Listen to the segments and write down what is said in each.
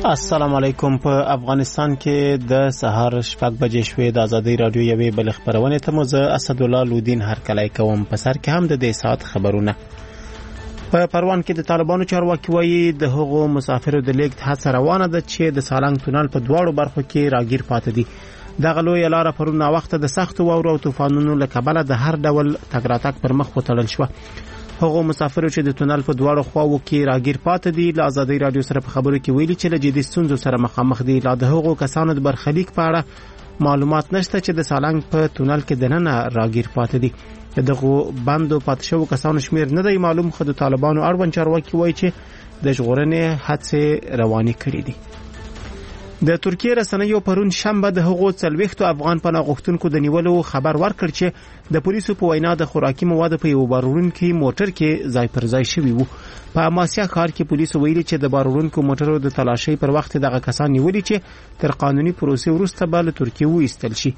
السلام علیکم. په افغانستان کې د سهار 6 بجې شوې د ازادي رادیو یوې بل خبرونه ته مو زه اسدالله لودین هر کله کوم. په سر کې هم د دې ساعت خبرونه. په پروان کې د طالبانو چارواکي وایي د هغو مسافرو د لیږد هڅه روانه ده چې د سالنګ تونل په دواړو برخو کې راګیر پاتې دي. دغه لویه لاره پرون وخت د سخت واورو او طوفانونو له کبله د هر ډول تګ راتګ پر مخ وتړل شو. هغه مسافرو چې د تونل په دواړو خواو کې راګیر پاتې دي له ازادي رادیو سره په خبرو کې ویلي چې له جدي ستونزو سره مخامخ دي. لا د هغو کسانو د برخلیک په اړه معلومات نشته چې د سالنګ په تونل کې دننه راګیر پاتې دي. دغه بندو پاتې شو کسانو شمیر نه دی معلوم، خو د طالبانو اړوند چارواکي وایي چې د ژغورنې هڅې روانې کړې دي. د ترکیه رسنیو پرون شنبه د هغو 40 افغان پناه غوښتونکو د نیولو خبر ورکړ چې د پولیسو په وینا د خوراکي موادو په یو بارورونکو موټر کې ځای پر ځای شوی وو. په اماسیا ښار کې پولیسو ویلي چې د بارورونکو موټرو د تلاشۍ پر وخت دغه کسان نیولي چې تر قانوني پروسې وروسته به له ترکیه وایستل شي.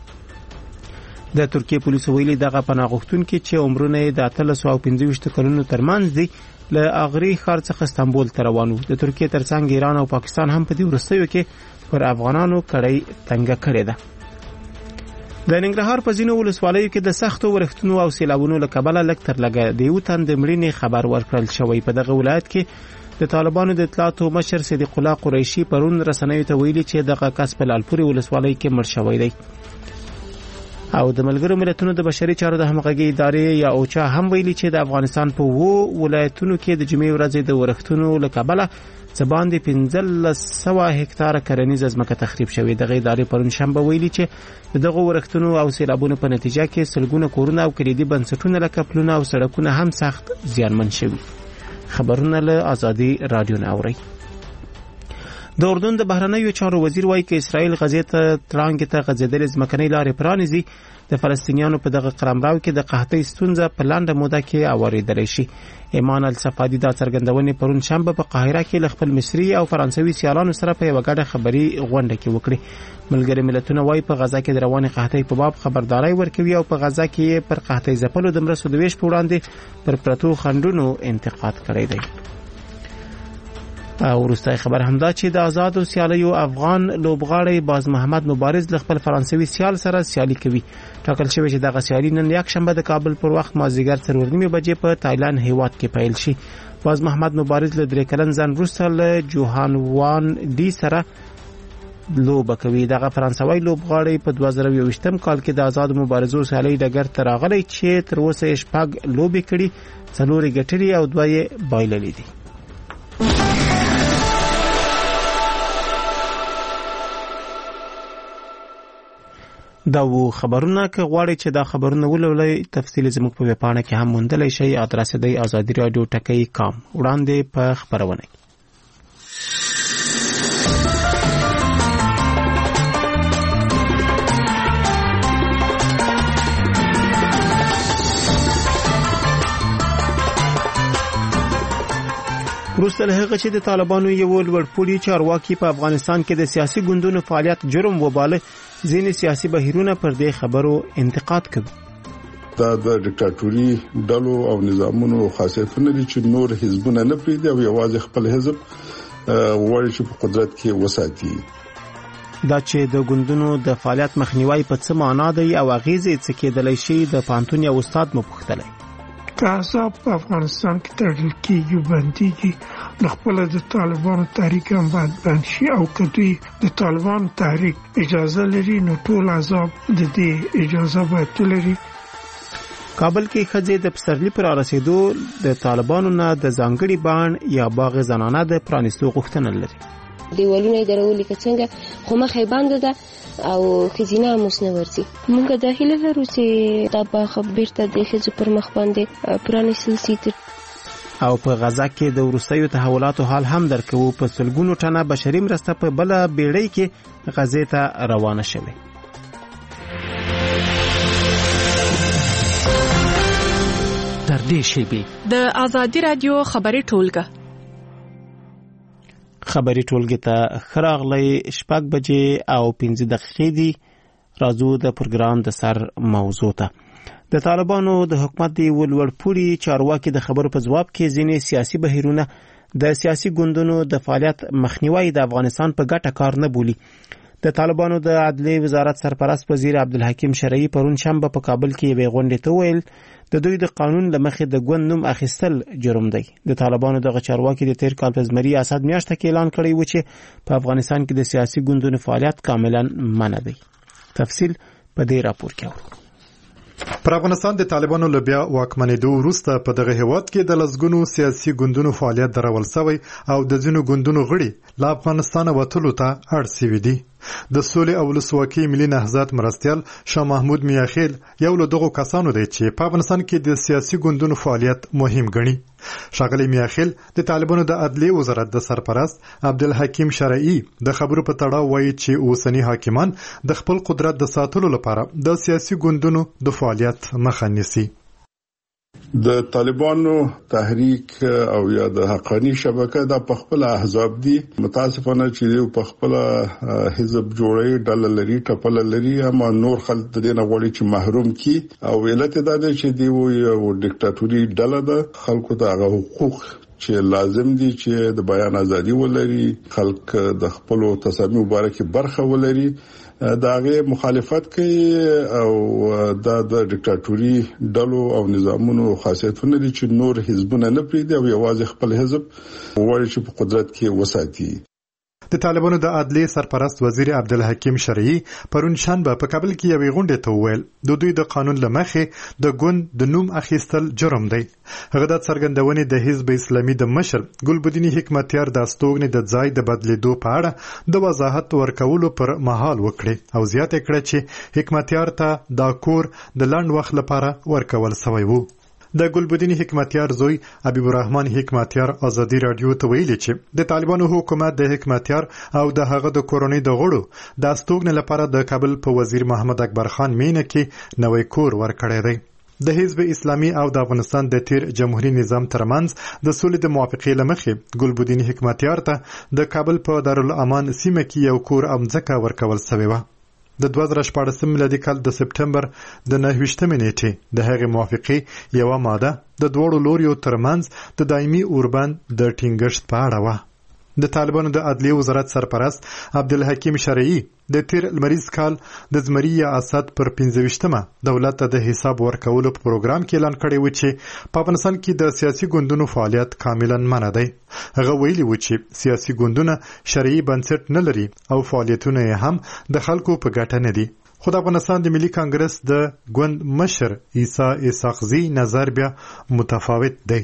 د ترکیه پولیسو ویلي دغه پناه غوښتونکو چې عمرونه د 1325 کلونو ترمنځ دي له اغری ښار څخه استانبول ته روان وو. د ترکیه ترڅنګ ایران او پاکستان هم په دې وروستیو کې پر افغانانو کړی تنګه کړې ده. د ننګرهار په ځینو ولسوالیو کې د سختو ورښتونو او سیلابونو له کبله لږ تر لږه د یو تن د مړینې خبر ورکړل شوی. په دغه ولایت کې د طالبانو د اطلاعاتو مشر صدیق الله قریشي پرون رسنیو ته ویلي چې دغه کس په لالپورې ولسوالۍ کې مړ شوی دی. او د ملګرو ملتونو د بشري چارو د همغږي ادارې یا اوچا هم ویلي چې د افغانستان په ولایتونو کې د جمعې ورځې د ورښتونو له کبله څه باندې 1500 هکتاره کرنیزه ځمکه تخریب شوې. دغه ادارې پرون شنبه ویلي چې دغه ورښتونو او سیلابونو په نتیجه کې سلګونه کورونه او کلیدي بنسټونه لکه پلونه او سړکونه هم سخت زیانمن شوي. خبرونه له ازادي رادیو نه اوري. د اردن د بهرنیو چارو وزیر وایي چې اسرائیل غزې ته ترانګ ته غځېدلې ځمکنۍ لارې پرانیزي د فلسطینیانو په دغه قلمرو کې د قحطۍ ستونزه په لنډه موده کې اوریدل شي. ایمان الصفادي دا څرګندونې پرون شنبه په قاهره کې له خپل مصري او فرانسوي سیالانو سره په یوه ګډه خبري غونډه کې وکړي. ملګري ملتونه وایي په غزا کې د روانې قحطۍ په باب خبرداري ورکوي او په غزا کې پر قحطۍ ځپلو د مرستو د ویش په وړاندې پر پرتو خنډونو انتقاد کړی دی. او وروستای خبر همدا چې د آزادو سیالیو افغان لوبغاړی باز محمد مبارز له خپل فرانسوي سیال سره سیالي کوي. ټاکل شوی چې دغه سیالي نن یک شنبه د کابل پر وخت مازیګر 4:30 بجې په تایلند هیواد کې پیل شي. باز محمد مبارز له 3 کلن ځان وروسته له جوهان وان ډي سره لوبه کوي. دغه فرانسوي لوبغاړی په 2021 کال کې د آزاد مبارزو سیالي ډګر ته راغلی چې تر اوسه 6 لوبې کړي، 4 ګټلې او 2 بایللې دي. دا و خبرونه که غواړئ چې دا خبرونه ولولئ تفصیل زموږ په ویبپاڼه کې هم موندلی شئ. ادرس دی azadiradio.com. وړاندې په خبرونه وروسته له هغه چې د طالبانو یو لوړپوړي چارواکي په افغانستان کې د سیاسي ګوندونو فعالیت جرم وباله، ځینې سیاسي بهیرونه پر دې خبرو انتقاد کوي. دا د ډیکټاتوري ډلو او نظامونو خاصیتونه دي چې نور حزبونه نه پریږدي او یوازې خپل حزب وایي چې په قدرت کې وساتي. دا چې د ګوندونو د فعالیت مخنیوي په څه معنا دی او اغیزې څه کېدلی شي د پانتون یا استاد مو پوښتلی. که احزاب په افغانستان کې تړل کېږي بندېږي نو خپله د طالبانو تحریک هم باید بند شي، او که دوی د طالبانو تحریک اجازه لري نو ټول احزاب د دې اجازه باید ولري. کابل کې ښځې د پسرلي پر رسیدو د طالبانو نه د ځانګړي بڼ یا باغ زنانه د پرانیستو غوښتنه لري. دیوالونه درولې که څنګه خو مخې بنده ده او خزینه هم اوس نه ورځي. موږ د هیله لرو چې دا باغ بیرته د ښځو پر مخ باندې پرانیستل شي. او په غزا کې د وروستیو تحولاتو حال هم درکوو. په سلګونو ټنه بشري مرسته په بله بیړۍ کې غزې ته روانه شوې. تر دې شیبې د ازادي رادیو خبري ټولګه ته خراغلی 6 بجې او 15 دقیقې دي. راځو د پروګرام د سر موضوع ته. د طالبانو د حکومت دی ولوړپوړي چارواکي د خبرو په جواب کې ځینې سیاسي بهیرونه د سیاسي ګوندونو د فعالیت مخنیوي د افغانستان په ګټه کار نه بولي. د طالبانو د عدلیې وزارت سرپرست وزیر عبدالحکیم شرعي پرون شنبه په کابل کې یوې غونډې ته ویل د دوی د قانون له مخې د ګوند نوم اخیستل جرم دی. د طالبانو د چارواکي د تیر کال په زمري اسد میاشت کې اعلان کړی و چې په افغانستان کې د سیاسي ګوندونو فعالیت کاملا منع دی. تفصیل په دې راپور کې اورو. پر افغانستان د طالبانو له بیا واکمنېدو وروسته په دغه هیواد کې د لسګونو سیاسي ګوندونو فعالیت درول شوی او د ځینو ګوندونو غړي له افغانستانه وتلو ته اړ شوي دي. د سولې او ولسواکۍ ملي نهضت مرستیال شاه محمود میاخیل یو له دغو کسانو دی چې په افغانستان کې د سیاسي ګوندونو فعالیت مهم ګڼي. ښاغلی میاخیل د طالبانو د عدلیې وزارت د سرپرست عبدالحکیم شرعي د خبرو په تړاو وایي چې اوسني حاکمان د خپل قدرت د ساتلو لپاره د سیاسي ګوندونو د فعالیت مخه نیسي. د طالبانو تحریک او یا د حقانی شبکه د پخپل احزاب دي. متاسفانه چې یو پخپل حزب جوړي ډله لري ټپل لري اما نور خلک د دې نه غوړي چې محروم کی او علت دا ده چې دی یو ډیکټاتوري ډله ده. خلکو ته هغه حقوق چې لازم دي چې د بیان ازادي ولري، خلک د خپل تصامیم مبارکي برخه ولري، داغه مخالفت کوي او د ډیکټاتوري ډلو او نظامونو خاصیتونه دي چې نور حزبونه نه پریږدي او یوازې خپل حزب وایي چې په قدرت کې وساتي. د طالبانو د عدلیې سرپرست وزیر عبدالحکیم شرعي پرون شنبه په کابل کې یوې غونډې ته وویل د دوی د قانون له مخې د ګوند د نوم اخیستل جرم دی. هغه د څرګندونې د حزب اسلامي د مشر ګلبدین حکمتیار د استوګنې د ځای د بدلیدو په اړه د وضاحت ورکولو پر مهال وکړي او زیاته کړه چې حکمتیار ته دا کور د لنډ وخت لپاره ورکول شوی وو. د ګلبدین حکمتیار زوی حبیب الرحمن حکمتیار ازادي رادیو ته ویلي چې د طالبانو حکومت د حکمتیار او د هغه د کورنۍ د غړو د استوګنې لپاره د کابل په وزیر محمد اکبر خان مینه کې نوې کور ورکړی دی. د حزب اسلامي او د افغانستان د تیر جمهوریت نظام ترمنځ د سولې د موافقې لمخې ګلبدین حکمتیار ته د کابل په دارالامان سیمه کې یو کور امځکه ورکول شوی و. د 2014 میلادي کال د سپټمبر د 29 نیټې د هغې موافقې یوه ماده د دوړو لوریو ترمنځ د دایمي اوربند د ټینګښت په اړه وه. د طالبانو د عدلیې وزارت سرپرست عبدالحکیم شرعي د تیر لمریز کال د زمري اسد پر 15مه دولت ته د حساب ورکولو په پروګرام کې اعلان کړی و چې په افغانستان کې د سیاسي ګوندونو فعالیت کاملا منع دی. هغه ویلي و چې سیاسي ګوندونه شرعي بنسټ نه لري او فعالیتونه یې هم د خلکو په ګټه نه دي. خو د افغانستان د ملي کانګرس د ګوند مشر عیسی اسحاقزي نظر بیا متفاوت دی.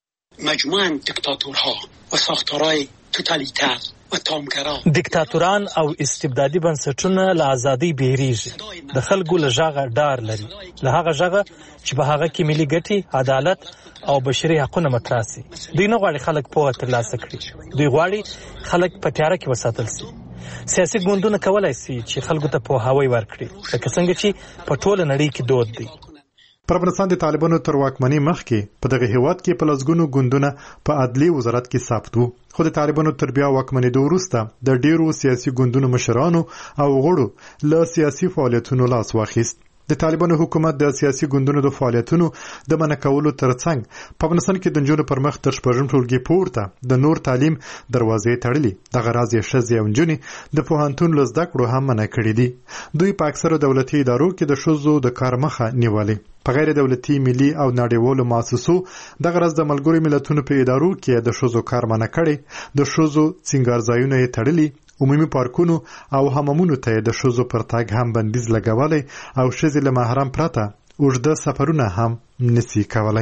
مجموعاً دیکتاتورها و ساختارهای توتالیتر و تامگرا دیکتاتوران او استبدادي بنسټونه له ازادۍ بیریږي. د خلکو له ژغه ډار لري، له هغه ژغه چې په هغه کې ملي ګټې، عدالت او بشري حقونه مطرح سي. دوی نه غواړي خلک پوهه ترلاسه کړي، دوی غواړي خلک په تیاره کې وساتل سي. سیاسي ګوندونه کولای سي چې خلکو ته پوهاوی ورکړي، لکه څنګه چې په ټوله نړۍ کې دود دی. پر افغانستان د طالبانو تر واکمنۍ مخکې په دغه هیواد کې په لسګونو ګوندونه په عدلیې وزارت کې ثبت وو. خو د طالبانو تر بیا واکمنېدو وروسته د ډیرو سیاسي ګوندونو مشرانو او غړو له سیاسي فعالیتونو لاس واخیست. د طالبانو حکومت د سیاسي ګوندونو د فعالیتونو د منع کولو ترڅنګ په افغانستان کې د نجونو پر مخ تر شپږم ټولګي پورته د نور تعلیم دروازې تړلي. دغه راز یې ښځې او نجونې د پوهنتون له زده کړو هم منع کړي دي. دوی په اکثرو دولتي ادارو کې د ښځو د کار مخه نیولې. په غیر دولتي ملي او نړیوالو مؤسسو دغه راز د ملګرو ملتونو په ادارو کې د ښځو کار منع کړي. د ښځو سینګارځایونه یې تړلي. عمومي پارکونو او حمامونو ته د ښځو پر تګ هم بندیز لګولی او ښځې له محرم پرته اوږده سفرونه هم نسی کولی.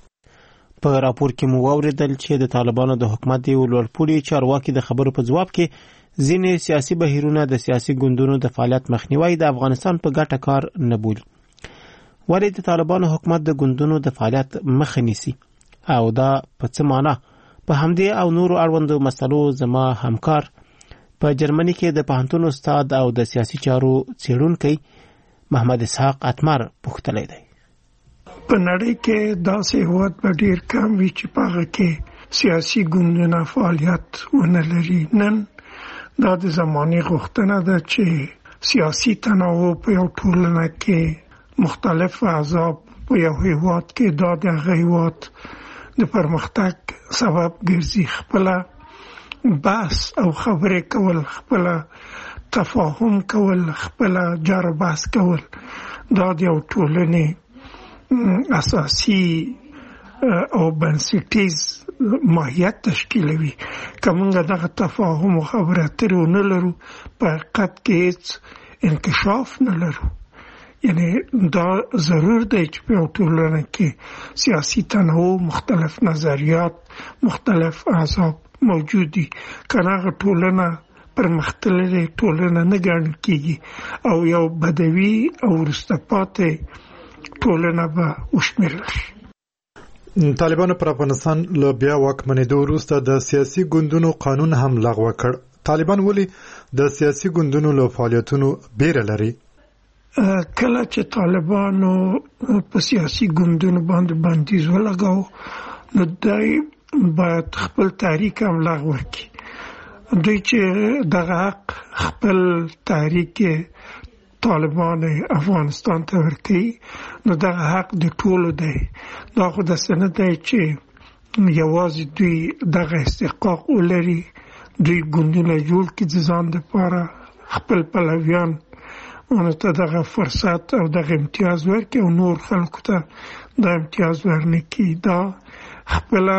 په راپور کې مو واوریدل چې د طالبانو د حکومت یو لوړپوړي چارواکي د خبرو په ځواب کې ځینې سیاسي بهیرونه د سیاسي ګوندونو د فعالیت مخنیوي د افغانستان په ګټه کار نه بولي. ولې د طالبانو حکومت د ګوندونو د فعالیت مخه نیسي او دا په څه معنا؟ په همدې او نورو اړوندو مسلو زما همکار په جرمني کې د پوهنتون استاد او د سیاسي چارو څېړونکی محمد اسحاق اتمر پوښتلی دی. په نړۍ کې داسې هیواد به ډېر کم وي چې په هغه کې سیاسي ګوندونه فعالیت ونه لري. نن دا د زمانې غوښتنه ده چې سیاسي تنوع په یو ټولنه کې مختلف احزاب په یو هیواد کې دا د هغه هیواد د پرمختګ سبب ګرځي. خپل بحث او خبرې کول، خپل تفاهم کول، خپل جار بحث کول دا د یو ټولنې اساسي او بنسټیز ماهیت تشکیلوي. که موږ دغه تفاهم او خبرې اترې ونه لرو په حقیقت کې هیڅ انکشاف نه لرو. یعنی دا ضرور دی چې په ټولنه کې سیاسي تنوع، مختلف نظریات، مختلف احزاب موجود دي. کنه هغه ټولنه پرمختللې ټولنه نه ګڼل کېږي او یو بدوي او وروسته پاتې ټولنه به وشمېرل شي. طالبانو پر افغانستان له بیا واکمنېدو وروسته د سیاسي ګوندونو قانون هم لغوه کړ. طالبان ولې د سیاسي ګوندونو له فعالیتونو بیره لري؟ کله چې طالبانو په سیاسي ګوندونو باندې بندیز ولګاو نو دوی باید خپل تحریک هم لغوه کړي. دوی چې دغه حق خپل تحریک طالبان افغانستان ته ورکړي نو دغه حق د ټولو دی. دا خو داسې نه دی چې یوازې دوی دغه استحقاق ولري، دوی ګوندونه جوړ کړي د ځان دپاره، خپل پلویان اونو ته دغه فرصت او دغه امتیاز ورکړي او نور خلکو ته دا امتیاز ورنکړي. دا خپل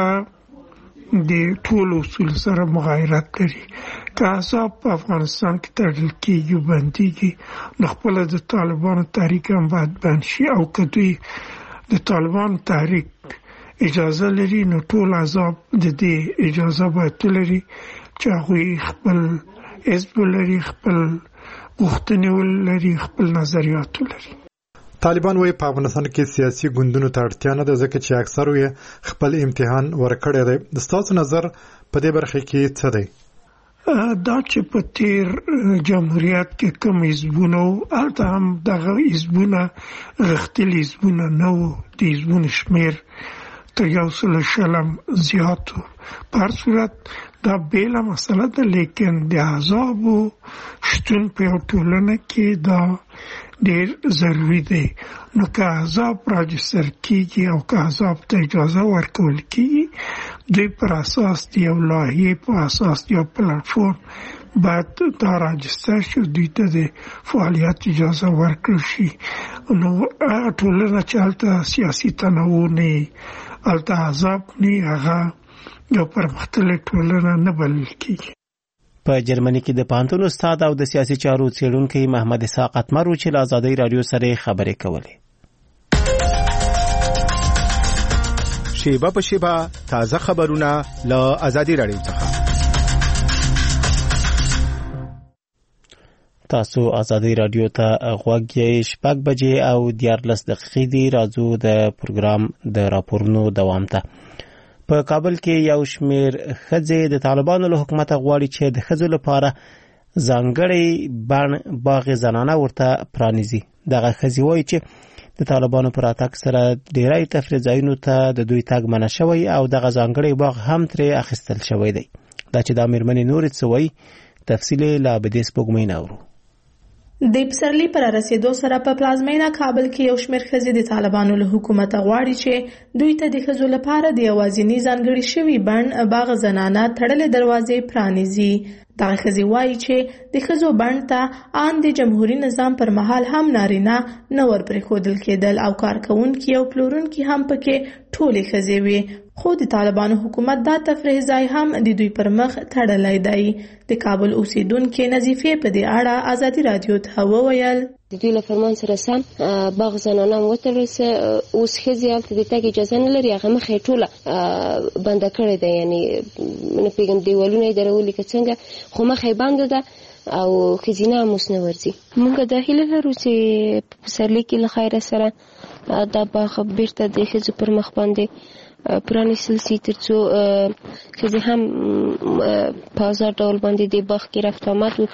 د ټولو اصول سره مغایرت لري. که احزاب په افغانستان کې تړل کېږي او بندېږي نو خپله د طالبانو تحریک هم باید بند شي، او که دوی د طالبانو تحریک اجازه لري نو ټول احزاب د دې اجازه باید ولري چې هغوی خپل حزب ولري، خپل غوښتنې ولري، خپل نظریات ولري. طالبان وایي په افغانستان کې سیاسي ګوندونو ته اړتیا نه ده ځکه چې اکثرو یې خپل امتحان ورکړی دی. د ستاسو نظر په دې برخه کې څه دی؟ دا چې په تیر جمهوریت کې کوم حزبونه وو هلته هم دغه حزبونه غښتلي حزبونه نه وو، د حزبونو شمېر تر 100 زیات وو. په هر صورت دا بیله مسله ده، لیکن د احزابو شتون په یو ټولنه کې دا ډېر ضروري دی. نو که احزاب راجستر کېږي او که احزاب ته اجازه ورکول کېږي دوی پر اساس د یو لایحې په اساس یو پلټفورم باید دا راجستر شي، دوی ته د فعالیت اجازه ورکړل شي. نو هغه ټولنه چې هلته سیاسي تنوع نه وي، هلته احزاب نه وي، هغه یو پرمختللې ټولنه نه بلل کېږي. په جرمني کې د پوهنتون استاد او د سیاسي چارو څېړونکی محمد اسحاق اتمر و چې له ازادۍ راډیو سره خبرې کولې. شیبه په شیبه تازه خبرونه له ازادۍ راډیو څخه. تاسو ازادۍ راډیو ته غوږ یې 6 بجې او 14 دقیقې دی. راځو د پروګرام د راپورونو دوام ته. په کابل کې یو شمېر ښځې د طالبانو له حکومته غواړي چې د ښځو لپاره ځانګړی بڼ باغ زنانه ورته پرانیزي. دغه ښځې وایي چې د طالبانو پر راتګ سره ډیری تفریح ځایونو ته د دوی تګ منع شوی او دغه ځانګړی باغ هم ترې اخیستل شوی دی. دا چې د میرمنې نورې څه وایي تفصیل یې له عابدې سپوږمۍ نه اورو. د پسرلي پر رسیدو سره په پلازمینه کابل کې یو شمېر ښځې د طالبانو له حکومته غواړي چې دوی ته د ښځو لپاره د یوازیني ځانګړي شوي بڼ باغ زنانه تړلې دروازې پرانیزي. دغه ښځې وایي چې د ښځو بڼ ته ان د جمهوریت نظام پر مهال هم نارینه نه ورپرېښودل کېدل او کارکوونکي او پلورونکي هم پکې ټولې ښځې وي، خو د طالبانو حکومت دا تفریح ځای هم د دوی پر مخ تړلی دی. د کابل اوسیدونکې نظیفې په دې اړه ازادي راډیو ته وویل د دوی له فرمان سره سم باغ زنانه هم وتړل سه. اوس ښځې هلته د تګ اجازه نه لري، هغه مخ یې ټوله بنده کړې ده، یعنې نه پوهېږم دیوالونه یې درولي که څنګه، خو مخ یې بنده ده او ښځینه هم اوس نه ورځي. موږ دا هیله لرو چې په پسرلي کې له خیره سره دا باغ بیرته د ښځو پر مخ باندې پرانیستل سي تر څو ښځې هم په ازاد ډول باندې د باغ کې رفت آمد وکړي.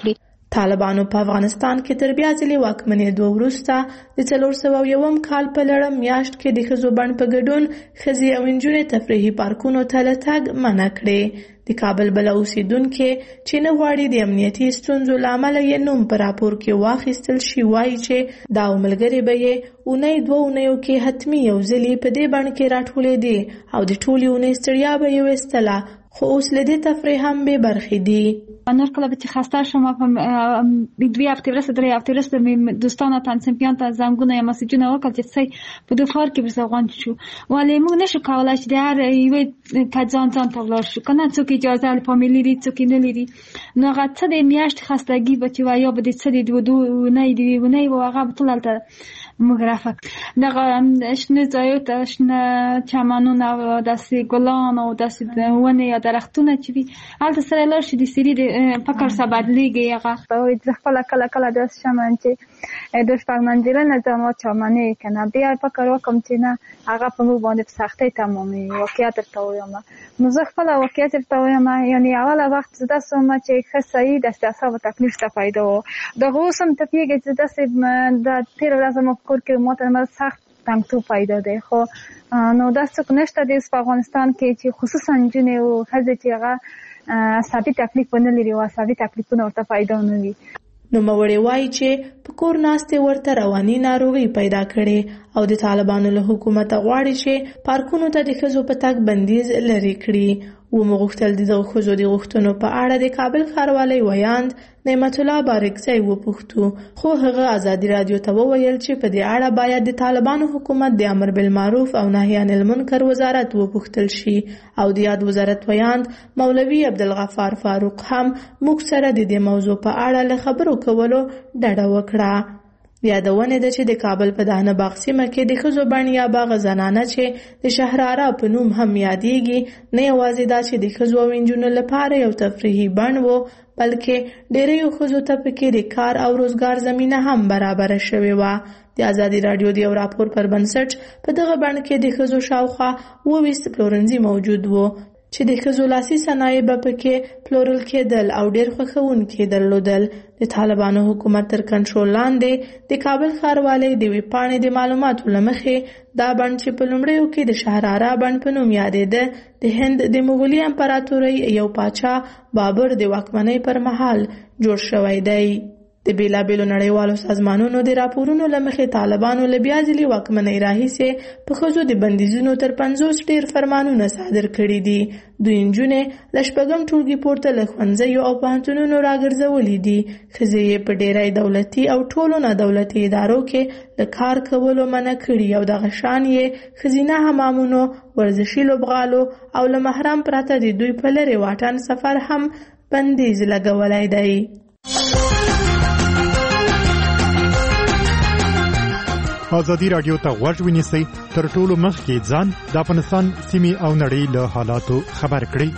طالبانو په افغانستان کې تر بیا ځلې واکمنېدو وروسته د 401 کال په لړم میاشت کې د ښځو بڼ په ګډون ښځې او نجونې تفریحي پارکونو ته له تګ منع کړې. د کابل بله اوسیدونکې چې نه غواړي د امنیتي ستونزو له امله یې نوم په راپور کې واخیستل شي وایي چې دا ملګرې به یې اونۍ 2 اونیو کې حتمي یو ځلې په دې بڼ کې راټولېدې او د ټولې اونۍ ستړیا به یې ویستله، خو اوس له دې تفریح هم بې برخې دي. نور کله چې خسته شم په 2 هفته ورسته 3 هفته ورسته مې دوستانو تنظیمیان ته زنګونه یا مسیجونه وکړل چې څه په دوه فار کې برسوغان شو، ولی موږ نشو کولای چې د هر یوې کځان ځان ته ولاړ شو، کنه څوک اجازه له فامیلی لري څوک نه لري، نو هغه څه د میاشت خستګي به چې وایو به د څه د نه دی ونه و هغه ټولته مغرفه دغه شنه ځایو ته شنه چمنونه او داسې ګلان او داسې ونه یا درختونه چې وي هلته سره لاړ شي د سری د فکر څخه بدلېږي. هغه زه خپله کله کله داسې شم چې د شپږ منزله ځان واچومنې که نه بیا فکر وکړم چې نه هغه په موږ باندې په سختۍ تماموي. واقعیت درته وایم نو زه خپله واقعیت درته وایم، یعنې اوله وخت زه داسې وم چې ښه صحیح داسې اعصابو تکلیف ته پیدا و. دغه اوس هم ته پوهېږې چې داسې د تېره ورځ زما په کور کې ماته سخت تنګتوب پیدا دی، خو نو داسې څوک نشته دی په افغانستان کې چې خصوصا نجونې او ښځې چې هغه عصبي تکلیف ونه لري او عصبي تکلیفونه ورته پیدا نه وي. نوموړې وایي چې په کور ناستې ورته رواني ناروغي پیدا کړې او د طالبانو له حکومته غواړي چې پارکونو ته د ښځو په تګ بندیز لرې کړي. ومو غوښتل د دغه ښځو د غوښتنو په اړه د کابل ښاروالۍ ویاند نعمت الله بارکزی وپوښتو، خو هغه ازادي رادیو ته وویل چې په دې اړه باید د طالبانو حکومت د امر بالمعروف او نهي عن المنکر وزارت وپوښتل شي او د یاد وزارت ویاند مولوي عبدالغفار فاروق هم موږ سره د دې موضوع په اړه له خبرو کولو ډډه وکړه. یادونه ده چې د کابل په دهنه باغ سیمه کې د ښځو بڼ یا باغ زنانه چې د شهراره په نوم هم یادېږي نه یوازې دا چې د ښځو او نجونو لپاره یو تفریحي بڼ و، بلکې ډېریو ښځو ته پکې د کار او روزګار زمینه هم برابره شوې وه. د ازادي راډیو د یو راپور پر بنسټ په دغه بڼ کې د ښځو شاوخوا 20 پلورنځي موجود وو چې د ښځو لاسي صنایع به پکې پلورل کېدل او ډېر خوښوونکي درلودل. د طالبانو حکومت تر کنټرول لاندې د کابل ښاروالۍ د ویبپاڼې د معلوماتو له مخې دا بڼ چې په لومړیو کې د شهراره بڼ په نوم یادېده د هند د مغولي امپراتورۍ یو پاچا بابر د واکمنۍ پر مهال جوړ شوی دی. د بیلابیلو نړیوالو سازمانونو د راپورونو له مخې طالبانو له بیا ځلې واکمنۍ راهیسې په ښځو د بندیزونو تر 50 ډېر فرمانونه صادر کړي دي. دوی نجونې له 8 ټولګي پورته له ښوونځیو او پوهنتونونو راګرځولي دي. ښځې یې په ډېری دولتي او ټولو نه دولتي ادارو کې له کار کولو منع کړي او دغه شان یې ښځینه حمامونو، ورزشي لوبغالو او له محرم پرته د دوی په لرې واټن سفر هم بندیز لګولی دی. ازادي راډیو ته غوږ ونیسئ، تر ټولو مخکې ځان د افغانستان سیمې او نړۍ له حالاتو خبر کړئ.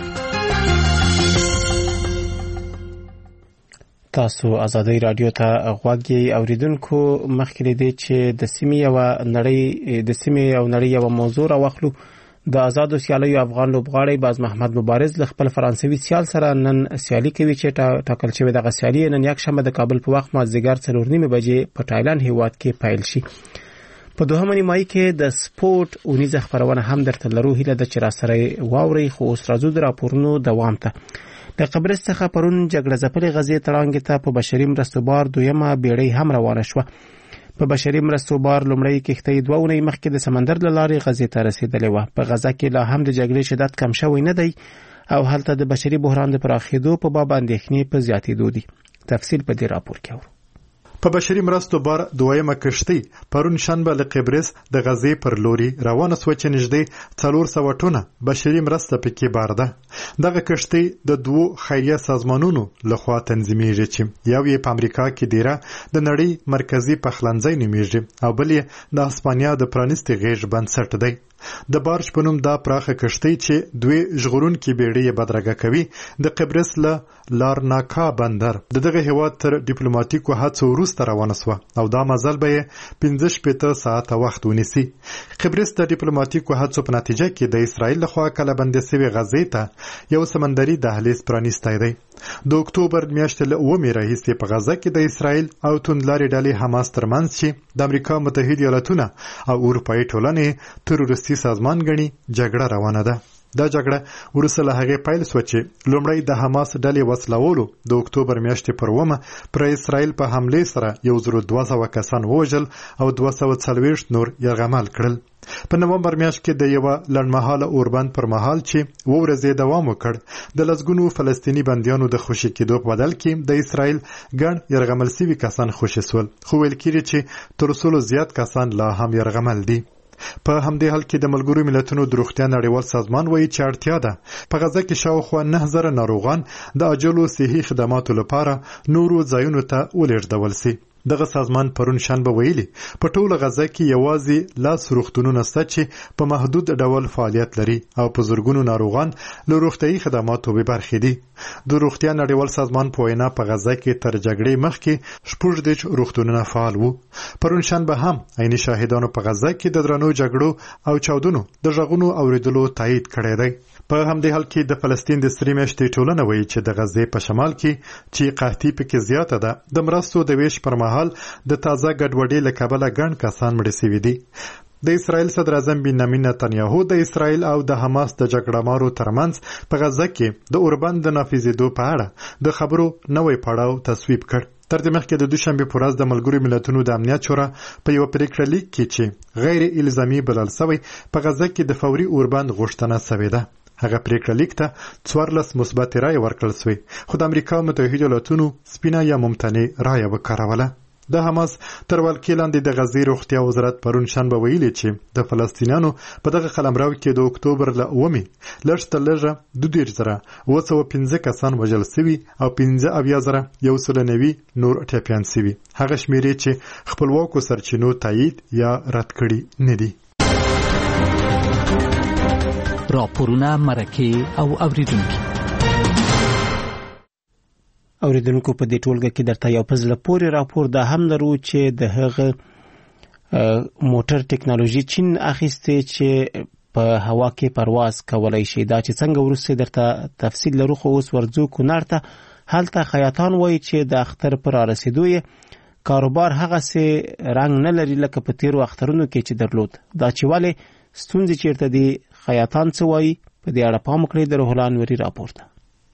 تاسو ازادي راډیو ته غوږ یې اوریدونکو، مخکې دې چې د سیمې او نړۍ یو موضوع راوخلو. د آزادو سیالیو افغان لوبغاړی باز محمد مبارز له خپل فرانسوي سیال سره نن سیالي کوي چې ټاکل شوې دغه سیالي نن یکشنبه د کابل په وخت مازدیګر 4:30 بجې په تایلند هیواد کې پیل شي. په دوهمه نیمایي کې د سپورت اونیزه خبرونه هم درته لرو. هیله ده چې راسره واورئ، خو اوس راځو د راپورونو دوام ته. د قبرس څخه پرون جګړه ځپلې غزې تړانګې ته په بشري مرستو بار دویمه بیړۍ هم روانه شوه. په بشري مرستو بار لومړی کښتۍ 2 اونۍ مخکې د سمندر له لارې غزې ته رسېدلې وه. په غزه کې لا هم د جګړې شدت کم شوی نه دی او هلته د بشري بحران د پراخېدو په باب اندېښنې په زیاتېدو دي. تفصیل په دې راپور کې اورو. په بشري مرستو بار دویمه کشتۍ پرون شنبه له قبرس د غزې پر لوري روانه سوه چې نږدې 400 ټنه بشري مرسته پکې بار ده. دغه کشتۍ د 2 خیریه سازمانونو لخوا تنظیمېږي چې یو یې په امریکا کې دیره د نړۍ مرکزي پخلنځی نومیږي او بل یې د هسپانیا د پرانیستي غېږ بنسټ دی. د بارج په نوم دا پراخه کشتۍ چې دوی ژغورونکي بیړۍ بدرګه کوي د قبرس له لارناکا بندر دغه هیواد تر ډیپلوماټیکو هڅو وروسته روانه شوه او دا مزل به 15 ساعته وخت ونیسي. قبرس د ډیپلوماټیکو هڅو په نتیجه کې د اسرائیل لخوا کلهبندې شوې غزې ته یو سمندري دهلیز پرانیستی دی. د اکتوبر میاشتې له 9 راهیسې په غزه کې د اسرائیل او توندلارې ډلې حماس ترمنځ چې د امریکا متحده ایالاتونه او اروپایي ټولنې تروریستي سازمان ګڼي جګړه روانه ده. دا جګړه وروسته له هغې پیل شوه چې لومړی د حماس ډلې وسلوالو د اکتوبر میاشتې پر 9 پر اسرائیل په حملې سره 1200 کسان ووژل او 240 نور یرغمل کړل. په نومبر میاشت کې د یو لنډمهاله اوربند پر مهال چې 2 ورځې دوام وکړ د لسګونو فلسطیني بندیانو د خوشي کېدو په بدل کې د اسرائیل ګڼ یرغمل شوي کسان خوشي شول، خو ویل کېږي چې تر 200 زیات کسان لا هم یرغمل دي. په همدې حال کې د ملګرو ملتونو د روغتیا نړیوال سازمان وایي چې اړتیا ده په غزه کې شاوخوا 9000 ناروغان د عاجلو صحي خدماتو لپاره نورو ځایونو ته ولېږدول شي. دغه سازمان پرون شنبه ویلي په ټوله غزه کې یوازې لاس روغتونونه شته چې په محدود ډول فعالیت لري او په زرګونو ناروغان له روغتیايي خدماتو بې برخې دي. د روغتیا نړیوال سازمان په وینا په غزه کې تر جګړې مخکې 14 روغتونونه فعال وو. پرون شنبه هم عیني شاهدانو په غزه کې د درنو جګړو او چاودنو د غږونو اوریدلو تایید کړی دی. په همدې حال کې د فلسطین د سری میاشتې ټولنه وایي چې د غزې په شمال کې چې قحطي پکې زیاته ده د مرستو د ویش پر مهال د تازه ګډوډۍ له کبله ګڼ کسان مړه شوي دي. د اسرائیل صدر اعظم بنیامین نتنیاهو د اسرائیل او د حماس د جګړه مارو ترمنځ په غزه کې د اوربند د نافذېدو په اړه د خبرو نوی پړاو تصویب کړ. تر دې مخکې د دوشنبه په ورځ د ملګرو ملتونو د امنیت شورا په یو پریکړه لیک کې چې غیر الزامي بلل شوی په غزه کې د فوري اوربند غوښتنه شوې ده. هغه پریکړه لیک ته 14 مثبت رایې ورکړل شوې، خو د امریکا متحده ایالاتونو سپینه یا ممتنع رایه وکاروله. د حماس تر ولکې لاندې د غزې روغتیا وزارت پرون شنبه ویلي چې د فلسطینیانو په دغه قلمرو کې د اکتوبر له 9 لږ تر لږه 22,915 کسان وژل شوي او 15,190 نور ټپیان شوي. هغه شمیرې چې خپلواکو سرچینو تایید یا رد کړي نه دي. راپورونه، مرکې او اوریدونکي اوریدونکو په دې ټولګه کې درته یو پزله پورې راپور دا هم لرو چې د هغه موټر ټیکنالوژي چین اخیسته چې په هوا کې پرواز کولای شي. دا چې څنګه ورسته درته تفصیل لرو، خو اوس ورځو کونړ ته هلته خیاطان وایي چې د اختر پر رسیدو کاروبار هغه سه رنگ نه لري لکه په تیرو اخترونو کې چې درلود. دا چې ولې ستونزې چیرته دي خیاطان څه وایي په دې اړه پام وکړئ. د روح الله انوري راپور ده.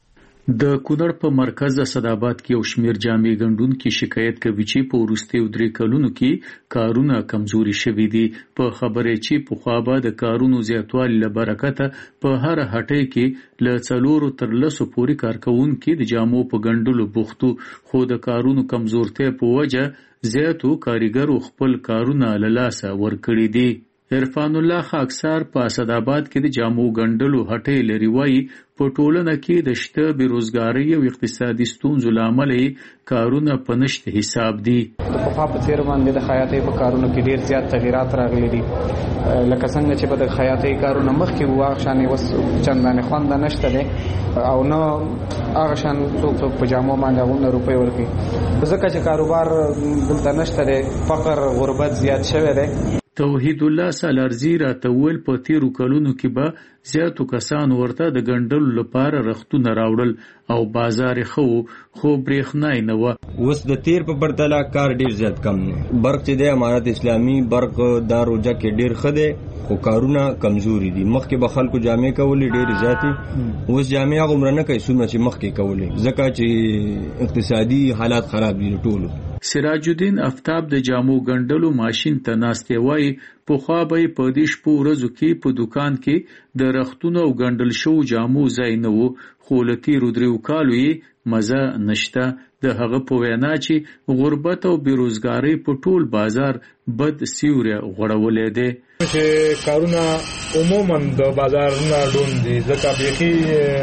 د کونړ په مرکز اسداباد کې یو شمیر جامې ګنډونکو شکایت کوي چې په وروستیو 3 کلونو کې کارونه کمزوري شوي دي. په خبره چې په خوا به د کارونو زیاتوالي له برکته په هر هټۍ کې له 4 تر 10 پورې کارکونکو د جامو په ګنډلو بوختو، خو د کارونو کمزورتیا په وجه زیاتو کاریګرو خپل کارونه له لاسه ورکړي دي. عرفان الله خاکسار په اسداباد کې د جامو ګنډلو هټۍ لري، وایي په ټولنه کې د شته بیروزګارۍ او اقتصادي ستونزو لامل کارونه په نشته حساب دي. په په تیر باندې د خیاطۍ په کارونو کې ډیر زیات تغیرات راغلي دي، لکه څنګه چې په د خیاطۍ کارونه مخکې واښانې وس چندانې خوند نشته دي او نو هغه شان څوک په جامو باندې غوونه روپۍ ورکوي، ځکه چې کاروبار دلته نشته دي، فقر غربت زیات شوی دی. توحید الله سالارزی راته ویل په تیرو کلونو کې به زیاتو کسان ورته د ګنډلو لپاره رختونه راوړل او بازار خو برېښنا نه و. اوس د تیر په پرتله کار ډیر زیات کم دی. برق چې د امارت اسلامي برق دا روجه کې ډیر خده خو کارونه کمزوري دي. مخکې به خلکو جامې کولې ډیر زیاتې، اوس جامې هغه عمر نه کوي څومره چې مخکې کولې، ځکه چې اقتصادي حالات خراب دي ټولو. سراج الدین افتاب د جامو ګنډلو ماشين ته ناستې وایي په خوا به په دې شپو ورځو کې په دکان کې د رختونو او ګنډل شو جامو ځای نه وو، خو له تیرو 3 کالو یې مزه نشته. د هغه په وینا چې غربت او بیروزګارۍ په ټول بازار بد سیوری غوړولې ده. چې کارونه عموما د بازار نه ډون دي، ځکه بیخي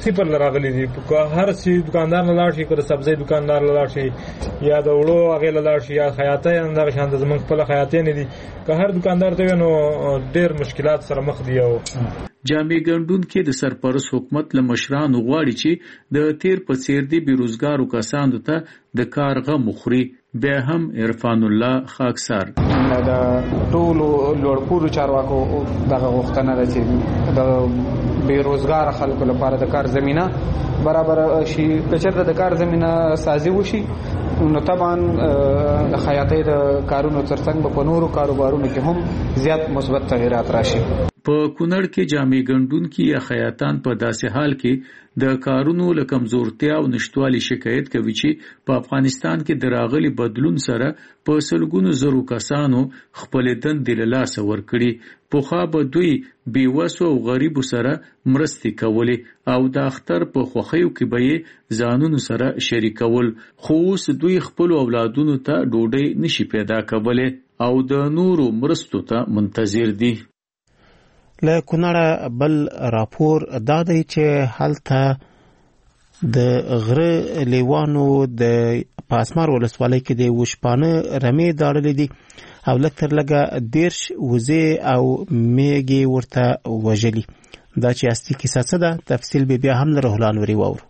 صفر لراغلي دي هر سی دکاندار نه لاړ شي کړه سبزی دکاندار لاړ شي یا د وړو هغه لاړ شي یا خیاطۍ نه شان د زمنګ په خیاطۍ نه دي که هر دکاندار ته نو ډېر مشکلات سره مخ دي. او جامع ګندون کې د سرپرست حکومت له مشرانو غواړي چې د تیر په څیر دي بیروزګارو کسانو ته د کار غم مخري. بیا هم عرفان الله خاکسار د ټولو لوړپوړو چارواکو دغه غوښتنه ده چې د بیروزګار خلکو لپاره د کار زمينه برابر شي. کچېرته د کار زمينه سازي وشي نو طبعا د خیاطۍ د کارونو ترڅنګ په نورو کاروبارونو کې هم زیات مثبت تغیرات راشي. په کونړ کې جامع ګندون کې یا خیاطان په داسې حال کې د کارونو له کمزورتیا او نشټوالي شکایت کوي چې په افغانستان کې د راغلي بدلون سره په سلګونو زرو کسانو خپل دندې له لاسه ورکړي. پخوا به دوی بیوسو او غریبو سره مرستې کولې او د اختر په خوښیو کې به یې ځانونو سره شریکول، خو اوس دوی خپل اولادونو ته ډوډۍ نشي پیدا کولی او د نورو مرستو ته منتظر دي. له کونړه بل راپور دا دی چې هلته د غره لیوانو د پاسمار ولسوالۍ کې د وشپانه رمې داړلې دي او لکتر لګه دیرش وزې او میږي ورته وژلي. دا چې اصلي کیسه څه ده تفصیل به بیا هم له روحان وري واورو.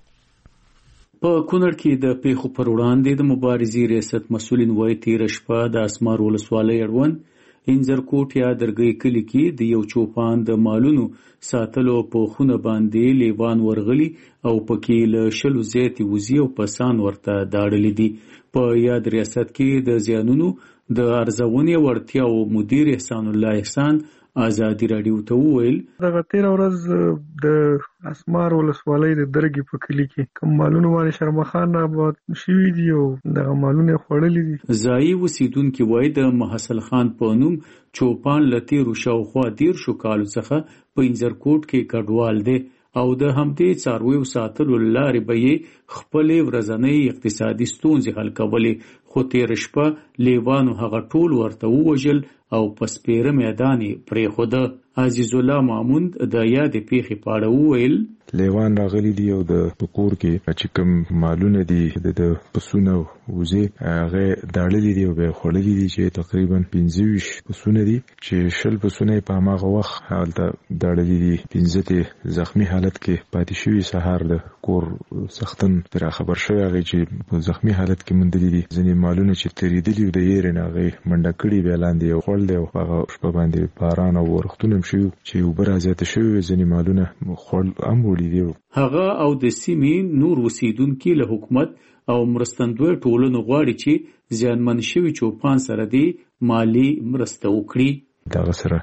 په کونړ کې د پیښو پر وړاندې د مبارزې ریاست مسؤلین وایي تیره شپه د اسمار ولسوالۍ اړوند انځرکوټ یا درګۍ کلي کې د یو چوپان د مالونو ساتلو په خونه باندې لیوان ورغلي او پکې له 100 زیاتې وزې او پسان ورته داړلې دي. په یاد ریاست کې د زیانونو د ارزونې وړتیاو مدیر احسان الله احسان آزادی رادیو ته وویل دغه 13 ورځ د اسمار ولسوالۍ د درګي په کلی کې کوم مالونه باندې شرمخان آباد شوي دي او دغه مالونه خوړلې دي. ځایي اوسیدونکي وایي د محسن خان په نوم چوپان له تیرو شاوخوا 13 کالو څخه په انځرکوټ کې کډوال دی او د همدې څارویو ساتلو له لارې به یې خپلې ورځنۍ اقتصادي ستونزې حل کولې، خو تېره شپه لیوانو هغه ټول ورته ووژل او په سپېره میدان یې پرېښوده. عزیز الله ماموند د یادې پیښې په اړه وویل لیوان راغلي دي او د پکور کې چې کوم مالونه دي د پسونه وزې هغه داړلې دي او به خړلې دي چې تقریبا 25 پسونه دي چې 10 پسونه په هغه وخت حالت داړلې دي 15 زخمی حالت کې پاتې شوی. سهار د کور سختن پر خبر شوی هغه چې په زخمی حالت کې مندلې دي ځینې مالونه چې تریدلي د یې نه هغه منډه کړي به لاندې او خړل دی او هغه شپه باندې باران او ورختونه شو چې وبره زیاته شوی ځینې مالونه خړل اموړي دي. هغه او د سیمې نور اوسیدونکي له حکومت او مرستندوی ټولنو غواړي چې زیانمن شوي چوپان سره دی مالی مرسته وکړي. دغه سره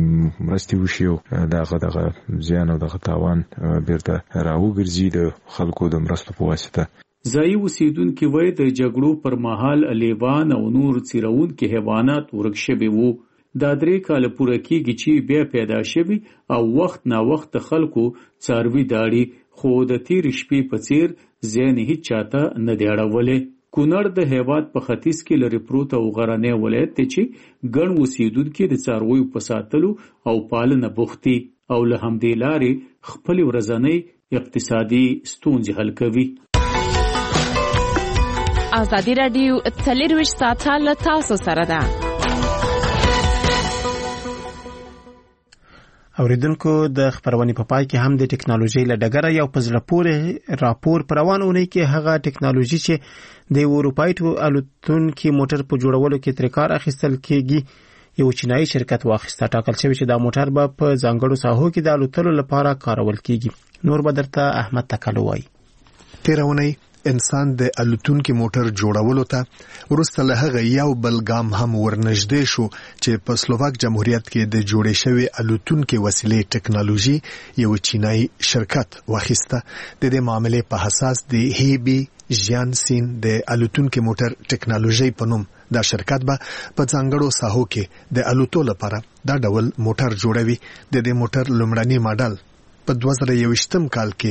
مرستې وشي او دغه زیان او دغه تاوان بیرته راوګرځي د خلکو د مرستو په واسطه. ځایي اوسیدونکي وایي د جګړو پر مهال لیوان او نور څیرونکي حیوانات ورک شوي وو. دا 3 کاله پوره کېږي چې بیا پیدا شوي او وخت نا وخت خلکو څاروي داړي، خو د تیرې شپې په څیر ځین هیڅ چاته نه دی اړولی. کونړ د هیواد په ختیځ کې لري پروت او غرنی ولایت دی چې ګڼ اوسیدونکي د څارویو په ساتلو او پالنه بوخت دي او له همدې لارې خپل ورځنۍ اقتصادي ستونزې حل کوي. آزادی رادیو 24 ساعته له تاسو سره ده. اوریدونکو د خبرونې په پای کې هم د ټکنالوژي له ډګره یو په زړه پورې راپور پر روانونه کې هغه ټکنالوژي چې د اروپایي الوتونکي موټر په جوړولو کې تر کار اخیستل کېږي یو چینایي شرکت واخیسته. ټاکل شوی چې دا موټر به په ځانګړو ساحو کې د الوتلو لپاره کارول کېږي. نور به درته احمد تکلو وایي. تیرونی انسان د الوتونکي موټر جوړولو ته ورسته له هغه یو بل ګام هم ورنږدې شو چې په سلوواک جمهوریت کې د جوړې شوی الوتونکي وسیلې ټکنالوژي یو چینایي شرکت واخیسته. د دې معاملې په حساس د هیبي ژیانسین د الوتونکي موټر ټکنالوژي په نوم دا شرکت به په ځانګړو ساحو کې د الوتلو لپاره دا ډول موټر جوړوي. د دې موټر لومړنی ماډل په 2021 کال کې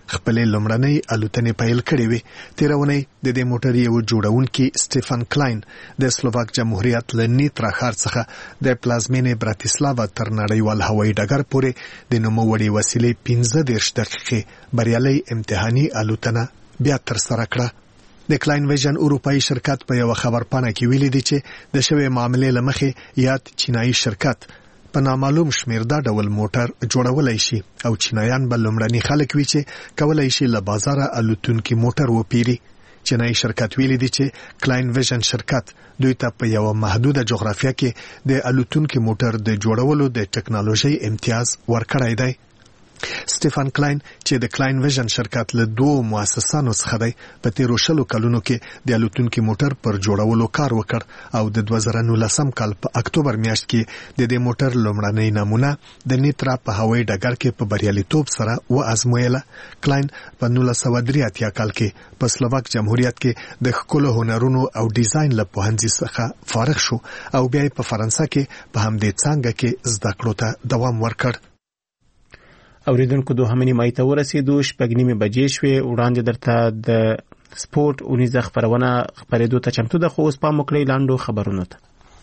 خپل لومړنۍ الوتنې پیل کړې وې. تیرونی د دې موټر یو جوړونکي سټيفن کلاین د سلوواک جمهوریت له نیترا ښار څخه د پلازمینې براتیسلاوا تر نړیوال هوایي ډګر پورې د نوموړي وسیلې 15 دقیقې بریالي امتحاني الوتنه بیا تر سره کړه. د کلاین ویژن اروپایي شرکت په یو خبرپاڼه کې ویلي دی چې د شوې معاملې لمخې یاد چینایي شرکت په نامعلوم شمیر دا ډول موټر جوړولای شي او چینایان به لومړني خلک وي چې کولای شي له بازار الوتونکي موټر وپیري. چینایي شرکت ویلي دی چې کلاین ویژن شرکت دوی ته په یو محدوده جغرافیه کې د الوتونکي موټر د جوړولو د ټکنالوژي امتیاز ورکړی دی. سټيفن کلاین چې د کلاین ویژن شرکت له 2 مؤسسانو څخه دی په 13 کلونو کې د الوتونکي موټر پر جوړولو کار وکړ او د 2019 کال په اکتوبر میاشت کې د دې موټر لومړنۍ نمونه د نیترا په هوایي ډګر کې په بریالیتوب سره وازمویله. کلاین په 1983 کال کې په سلوواک جمهوریت کې د ښکلو هنرونو او ډیزاین له پوهنځي څخه فارغ شو او بیا په فرانسه کې په همدې څانګه کې زده کړو ته دوام ورکړ. اوریدونکو دوهمنی مای ته ورسېدو 6:30 بجې شوې. وړاندې درته د سپورت اونیزه خبرونه خبرېدو ته چمتو ده، خو اوس پام وکړئ لاندو خبرونو ته.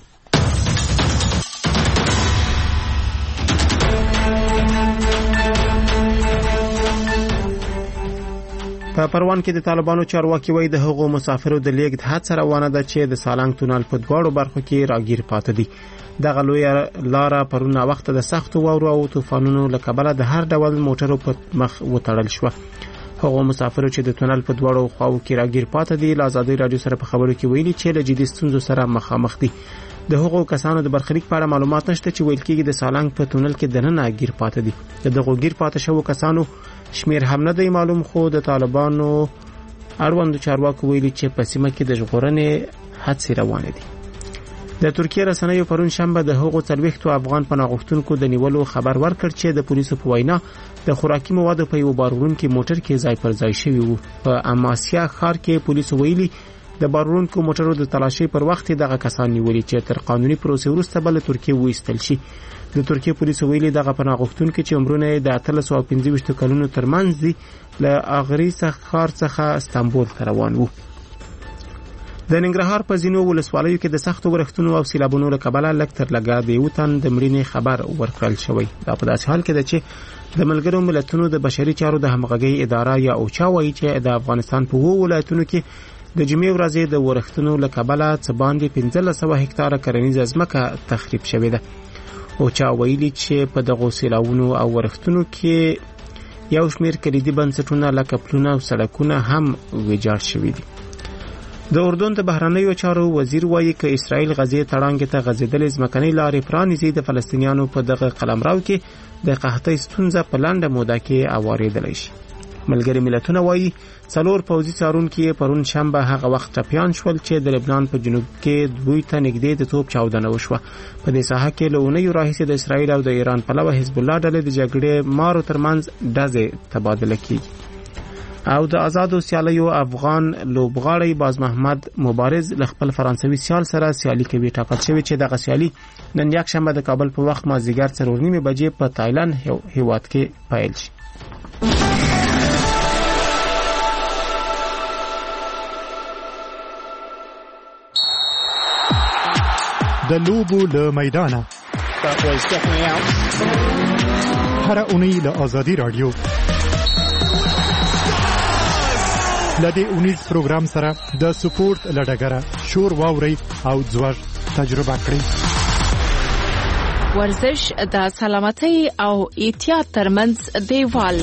په پروان کې د طالبانو چارواکي وایي د هغو مسافرو د لیږد هڅه روانه ده چې د سالنګ تونل په دواړو برخو کې راګیر پاتې دي. دغه لوی لاره پرونه وخت د سختو واورو او طوفانونو له کبله د هر ډول موټرو په مخ وتړل شو. هغو مسافرو چې د تونل په دواړو خواو کې راګیر پاتې دي له آزادۍ رادیو سره په خبرو کې ویلي چې له جدي ستونزو سره مخامخ دي. د هغو کسانو د برخلیک په اړه معلومات نشته چې ویل کېږي د سالنګ په تونل کې دننه ګیر پاتې دي. دغه ګیر پاتې شوو کسانو شمیر هم نه دی معلوم، خو د طالبانو اړوند چارواکو ویلي چې په سیمه کې د ژغورنې هڅې روانې دي. د ترکیه رسنیو پرون شنبه د هغو 40 افغان پناهغوښتونکو د نیولو خبر ورکړ چې د پولیسو په وینا د خوراکي موادو په یو بارونکي موټر کې ځای پر ځای شوی وو. په اماسیا ښار کې پولیسو ویلي د بارونکو موټرو د تلاشي پر وخت دغه کسان نیولي چې تر قانوني پروسې وروسته بل ترکیه وایستل شي. د ترکیه پولیسو ویلي دغه پناهغوښتونکو چې عمرونه د 1315 کلونو ترمنځ دي له اغري ښار څخه استانبول ته روان وو. د ننګرهار په ځینو ولسوالیو کې د سختو ورښتونو او سیلابونو له کبله لږ تر لږه د یو تن د مړینې خبر ورکړل شوی. دا په داسې حال کې ده چې د ملګرو ملتونو د بشري چارو د همغږۍ اداره یا اوچا وایي چې د افغانستان په 2 ولایتونو کې د جمعې ورځې د ورښتونو له کبله څه باندې 1500 هکتاره کرنیزه ځمکه تخریب شوې ده. اوچا ویلي چې په دغو سیلابونو او ورښتونو کې یو شمېر کلیدي بنسټونه لکه پلونه او سړکونه هم ویجاړ شوي دي. د اردن د بهرنیو چارو وزیر وایي چې اسرائیل غزې تړانګې ته غځېدلې ځمکنۍ لارې پرانیزي د فلسطینیانو په دغه قلمرو کې د قحطۍ ستونزه په لنډه موده کې اوارېدلی شي. ملګري ملتونه وایي 4 پوځي څارونکي پرون شنبه هغه وخت ټپیان شول چې د لبنان په جنوب کې دوی ته نږدې د توپ چاودنه وشوه. په دې ساحه کې له اونیو راهیسې د اسرائیل او د ایران پلوه حزب الله ډلې د جګړې مارو ترمنځ ډزې تبادله کیږي. او د آزادو سیالیو افغان لوبغاړی باز محمد مبارز له خپل فرانسوي سیال سره سیالي کوي. ټاکل شوی چې دغه سیالي نن یک شنبه د کابل په وخت مازدیګر 4:30 بجې په تایلند هیواد کې پیل شي. د لوبو له میدانه هر اونۍ له آزادي رادیو لدې اونیز پروګرام سره د سپورت لډګره شور واوري او ځوړ تجربه کړئ. ورزش د سلامتۍ او احتیاط ترمنځ دیوال.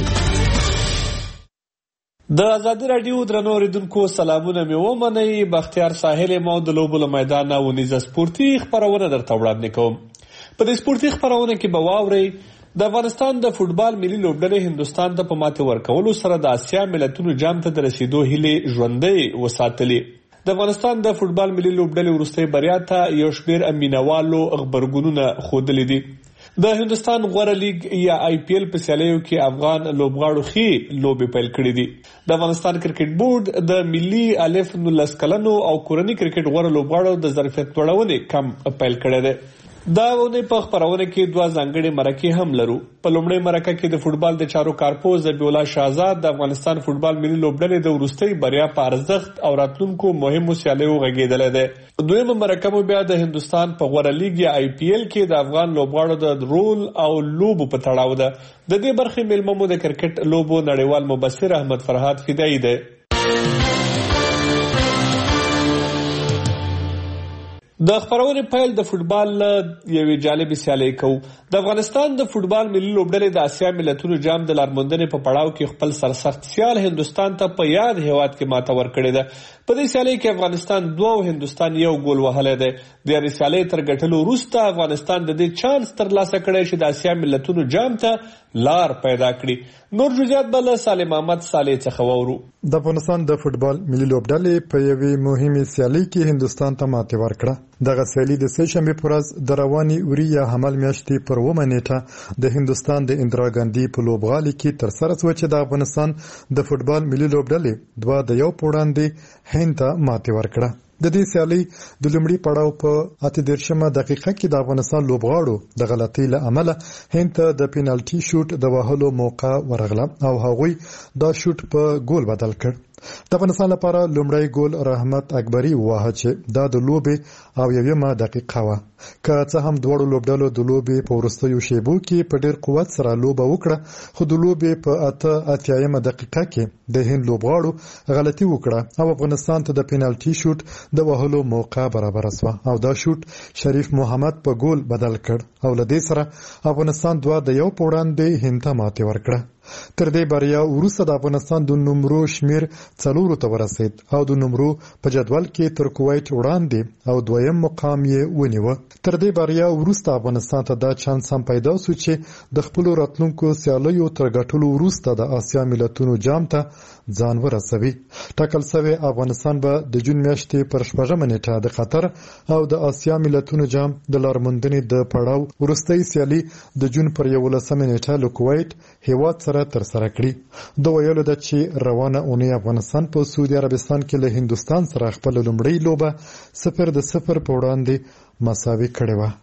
د آزادي رادیو درنو اوریدونکو سلامونه مې ومنئ. بختیار ساحل مو د لوبو له میدانه ونیزه سپورتي خبرونه درته وړاندې کوم. په دې سپورتي خبرونه کې به واورئ د افغانستان د فوټبال ملي لوبډلې هندستان ته په ماتې ورکولو سره د آسیا ملتونو جام ته د رسیدو هیلې ژوندۍ وساتلې. د افغانستان د فوټبال ملي لوبډلې وروستۍ بریا ته یو شمېر مینوالو خبرګونونه ښودلي دي. د هندستان غوره لیګ یا IPL په سیالیو کې افغان لوبغاړو ښې لوبې پیل کړې دي. د افغانستان کرکټ بورډ د ملي الف 19 کلنو او کورني کرکټ غوره لوبغاړو د ظرفیت لوړونې کم پیل کړی دی. دا ونه په خبرونه کې دوه ځانګړي مرکې هم لرو. په لومړی مرکه کې د فوتبال د چارو کارپوز ذبیح الله شهزاد د افغانستان فوتبال ملي لوبډلې د وروستۍ بریا په ارزښت او راتلونکو مهمو سیالیو غږېدلی دی. دویمه مرکه مو بیا د هندوستان په غوره لیګ یا IPL کې د افغان لوبغاړو د رول او لوبو په تړاو ده. د دې برخې میلمه مو د کرکټ لوبو نړیوال مبصر احمد فرهاد فدایي دی. د خبرونې پیل د فوتبال یوې جالبې سیالۍ کوو. د افغانستان د فوتبال ملي لوبډلې د اسیا ملتونو جام د لارموندنې په پړاو کې خپل سرسخت سیال هندوستان ته په یاد هیواد کې ماته ورکړې ده. په دې سیالۍ کې افغانستان 2 او هندوستان 1 ګول وهلی دی. د یعنې سیالۍ تر ګټلو وروسته افغانستان د دې چانس ترلاسه کړی چې د اسیا ملتونو جام ته لار پیدا کړي. نور جزئیات به له سالم احمد صالح څخه واورو. د افغانستان د فوتبال ملي لوبډلې په یوې مهمې سیالۍ کې هندوستان ته ماتې ورکړه. دغه سیالي د سه‌شنبې په ورځ د رواني اوري یا حمل میاشتې پر 9 نیټه د هندوستان د اندرا ګاندي په لوبغالي کې ترسره شوه چې د افغانستان د فوتبال ملي لوبډلې 2-1 په وړاندې هند ته ماتې ورکړه. د دې سیالۍ د لومړي پړاو په 38مه دقیقه کې د افغانستان لوبغاړو د غلطۍ له امله هند ته د پینالټي شوټ د وهلو موقع ورغله او هغوی دا شوټ په ګول بدل کړ. د افغانستان لپاره لومړی ګول رحمت اکبري ووهه چې دا د لوبې او 1مه دقیقه وه. که څه هم دواړو لوبډلو د لوبې په وروستیو شیبو کې په ډیر قوت سره لوبه وکړه، خو د لوبې په 88مه دقیقه کې د هند لوبغاړو غلطي وکړه او افغانستان ته د پینالټي شوټ د وهلو موقع برابر شوه او دا شوټ شریف محمد په ګول بدل کړ او له دې سره افغانستان 2-1 په وړاندې هند ته ماتې ورکړه. تر دې بریا وروسته د افغانستان د نمرو شمیر 4 ته ورسید او د نمرو په جدول کې تر کویت وړاندې او 2یم مقام یې ونیوه. تر دې بریا وروسته افغانستان ته دا چانس هم پیدا شو چې د خپل راتلونکو سیالیو تر ګټلو وروسته د آسیا ملتونو جام ته ځان ورسوي. ټاکل شوی افغانستان به د جون میاشتې پر 4مه نیټه د قطر او د آسیا ملتونو جام د لارموندنې د پړاو وروستۍ سیالي د جون پر 11مه نیټه له کویت هیواد سره ترسره کړي. د ویلو ده چې روانه اونۍ افغانستان په سعودي عربستان کې له هندوستان سره خپل لومړی لوبه 0-0 په وړاندې مساوي کړې وه.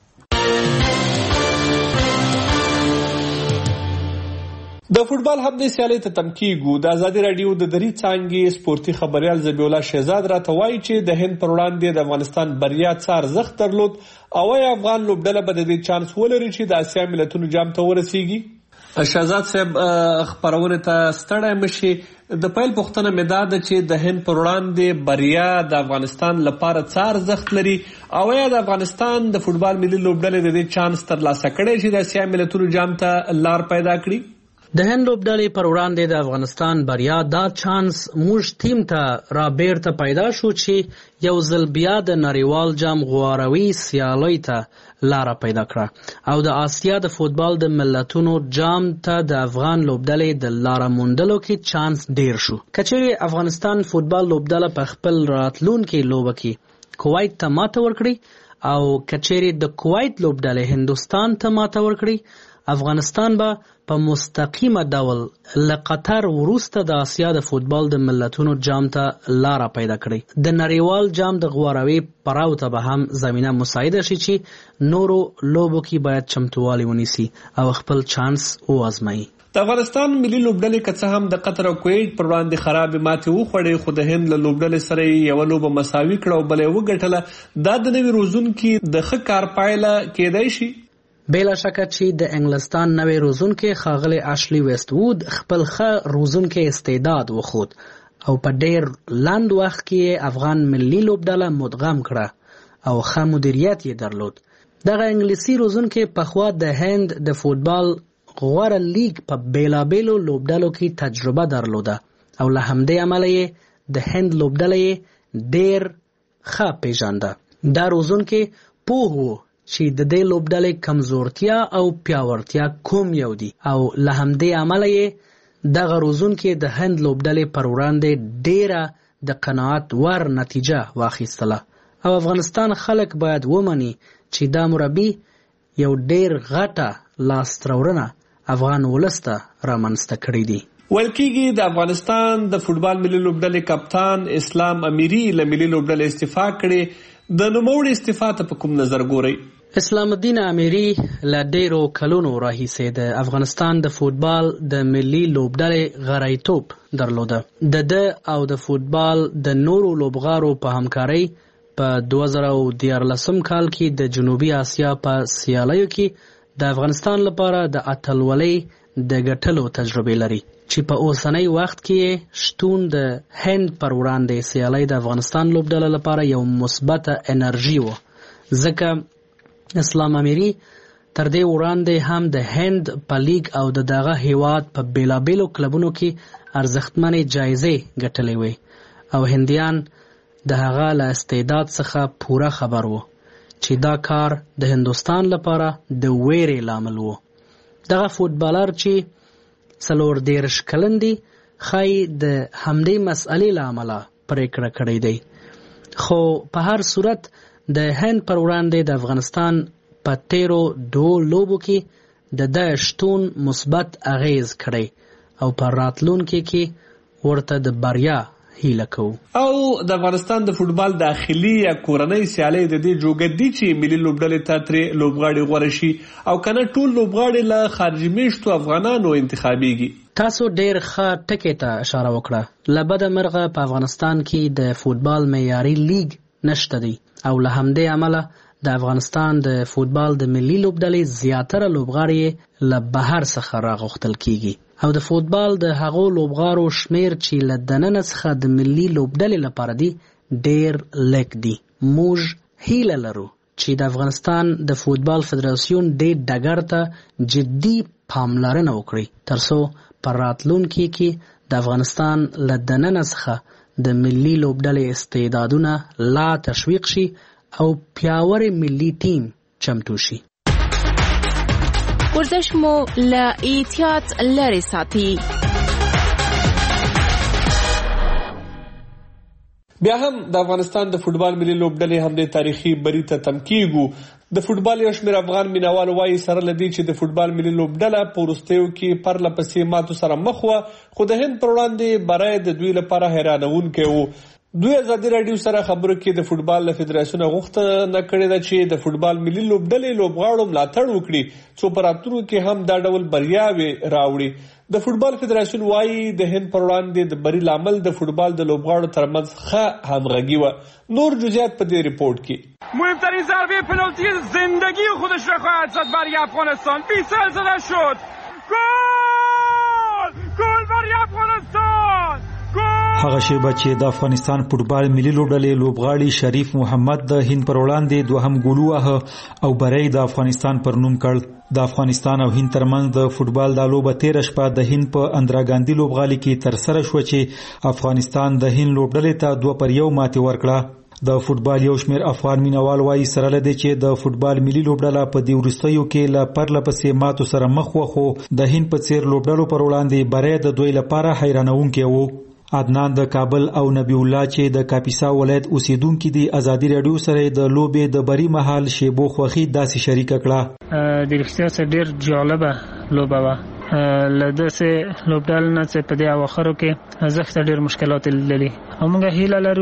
د فوتبال همدې سیالۍ ته تم کیږو. د ازادي راډیو د دري څانګې سپورتي خبريال ذبیح الله شهزاد راته وایي چې د هند پر وړاندې د افغانستان بریا څه ارزښت درلود او آیا افغان لوبډله به د دې چانس ولري چې د آسیا ملتونو جام ته ورسیږي. شهزاد صاحب خبرونه ته ستړی مشي. د پیل پوښتنه مې دا ده چې د هند پر وړاندې بریا د افغانستان لپاره څه ارزښت لري او یا د افغانستان د فوتبال ملي لوبډلې د دې چانس ترلاسه کړی چې د اسیا ملتونو جام ته لار پیدا کړي. د هند لوبډلې پر وړاندې د افغانستان بریا دا چانس موږ ټیم ته را بیرته پیدا شو چې یو ځل بیا د نړیوال جام غواروي سیالۍ ته لار پیدا کړه او د آسیا د فوتبال د ملتونو جام ته د افغان لوبډلې د لار موندلو کې چانس ډیر شو. کچېرې افغانستان فوتبال لوبډله په خپل راتلونکي لوبه کې کویت ته ماته ورکړي او کچېرې د کویت لوبډلې هندوستان ته ماته ورکړي، افغانستان به په مستقیمه ډول له قطر وروسته د آسیا د فوتبال د ملتونو جام ته لار پیدا کړي. د نړیوال جام د غواروي پړاو ته به هم زمينه مساعده شي چې نورو لوبو کې باید چمتووالی ونیسي او خپل چانس وازمایي. د افغانستان ملي لوبډلې که څه هم د قطر او کویت پر وړاندې خرابې ماتې وخوړې، خو د هند له لوبډلې سره یو لوبه مساوي کړه او بل یې وګټله. دا د نوي روزونکي د ښه کار پایله کېدای شي. بلا شکه چې د انګلستان نوی روزونکي ښاغلی اشلی ویسټ وود خپل ښه روزونکي استعداد وښود او په ډیر لنډ وخت کې افغان ملي لوبډله مدغم کړه او ښه مدیریت یې درلود. دغه انګلیسي روزونکي پخوا د هند د فوتبال غوره لیگ په بیلابیلو لوبډلو کې تجربه درلوده او له همدې امله یې د هند لوبډله ډیر ښه پیژانده. دا روزونکي پوه وو چې د دې لوبډلې کمزورتیا او پیاوړتیا کوم یو دي او له همدې امله یې دغه روزونکي د هند لوبډلې پر وړاندې ډیره د قناعت ور نتیجه واخیستله او افغانستان خلک باید ومني چې دا مربي یو ډیر غټه لاستهراوړنه افغان ولس ته رامنځته کړې دي. ویل کېږي د افغانستان د فوتبال ملي لوبډلې کپتان اسلام امیري له ملي لوبډلې استعفا کړې. د نوموړي استعفا ته په کوم نظر ګورئ؟ اسلام الدین امیری له ډیرو کلونو راهیسې د افغانستان د فوټبال د ملي لوبډلې غړیتوب درلوده. د او د فوټبال د نورو لوبغارو په همکارۍ په 2014 کال کې د جنوبي اسیا په سیالیو کې د افغانستان لپاره د اتلولۍ د ګټلو تجربه لري چې په اوسنۍ وخت کې شتون د هند پر وړاندې سیالي د افغانستان لوبډله لپاره یو مثبت انرژي و، ځکه اسلام امیری تر دې وړاندې هم د هند په لیگ او دغه هیواد په بیلابیلو کلبونو کې ارزښتمنې جایزې ګټلې وې او هندیان د هغه له استعداد څخه پوره خبر وو چې دا کار د هندوستان لپاره د ویرې لامل وو. دغه فوټبالر چې 34 کلن دی ښایي د همدې مسئلې له امله پرېکړه کړې دی، خو په هر صورت د هند پر وړاندې د افغانستان په تیرو 2 لوبو کې د شتون مثبت اغیز کړی او پر راتلونکي کې ورته د بریا هیله کوو. او د افغانستان د فوټبال داخلي یا کورنۍ سیالۍ د دې جوګه دي چې ملي لوبډلې ته ترې لوبغاړي غوره شي او کنه ټول لوبغاړي له خارجي میشتو افغانانو انتخابیږي. تاسو ډیر ښه ټکي ته اشاره وکړه. له بده مرغه په افغانستان کې د فوټبال معیاري لیگ نشته دی او له همدې امله د افغانستان د فوټبال د ملي لوبډلې زیاتره لوبغاړي له بهر څخه راغوښتل کیږي او د فوټبال د هغو لوبغاړو شمیر چې له دننه څخه د ملي لوبډلې لپاره دی ډیر لږ دی. موږ هیله لرو چې د افغانستان د فوټبال فدراسیون دې ډګر ته جدي پاملرنه وکړي ترڅو پر راتلونکي کې د افغانستان له دننه څخه د ملي لوبډلې استعدادونه لا تشویق شي او پیاوړی ملي ټیم چمتو شي. ورزش مو له احتیاط لرې ساتي. بیا هم د افغانستان د فوټبال ملي لوبډلې هم د تاریخي بری ته تم کیږو. د فوټبال یو شمېر افغان مینوال وایي سره لدی چې د فوټبال ملي لوبډله په وروستیو کې پرله پسې ماتو سره مخ وه، خو د هند پر وړاندې بری د دوی لپاره حیرانونکی و. دوی ازادي راډیو سره خبرو کې د فوټبال له فدراسیون غوښتنه کړې ده چې د فوټبال ملي لوبډلې لوبغاړو ملاتړ وکړي څو په راتلونکو کې هم دا ډول بریاوې راوړي. د فوټبال فدراسیون وایي د هند پر وړاندې د بری لامل د فوټبال د لوبغاړو ترمنځ ښه همغږي وه. نور جزئیات په دې ریپورت کې. مهمترین ضربه پنالتی زندگی خودش را خواهد زد برای افغانستان. بیسل زده شد. گل! گل برای افغانستان! هغه شیبه چې د افغانستان فوټبال ملي لوبډلې لوبغاړي شریف محمد د هند پر وړاندې دوهم ګول وواهه او بری د افغانستان پر نوم کړ. د افغانستان او هند ترمنځ د فوټبال د لوبه 13 شپه د هند په اندرا ګاندي لوبغالي کې تر سره شو چې افغانستان د هند لوبډلې ته 2-1 ماتې ورکړه. د فوټبال یو شمېر افغان مینوال وایي سره لدی چې د فوټبال ملي لوبډله په دې وروستیو کې له پرله پسې ماتو سره مخ وه، خو د هند په څیر لوبډلو پر وړاندې بری د دوی لپاره حیرانونکی و. عدنان د کابل او نبی الله چې د کاپیسا ولایت اوسیدونکو دي ازادي راډیو سره د لوبې د بری مهال شیبو خوخي داسې شریک کړه. د رښتیا ډیر جالبه لوبه وه. لدسه لوبډال نه چې په دې اواخرو کې زخت ډیر مشکلات لیدلې. موږ هیله لرو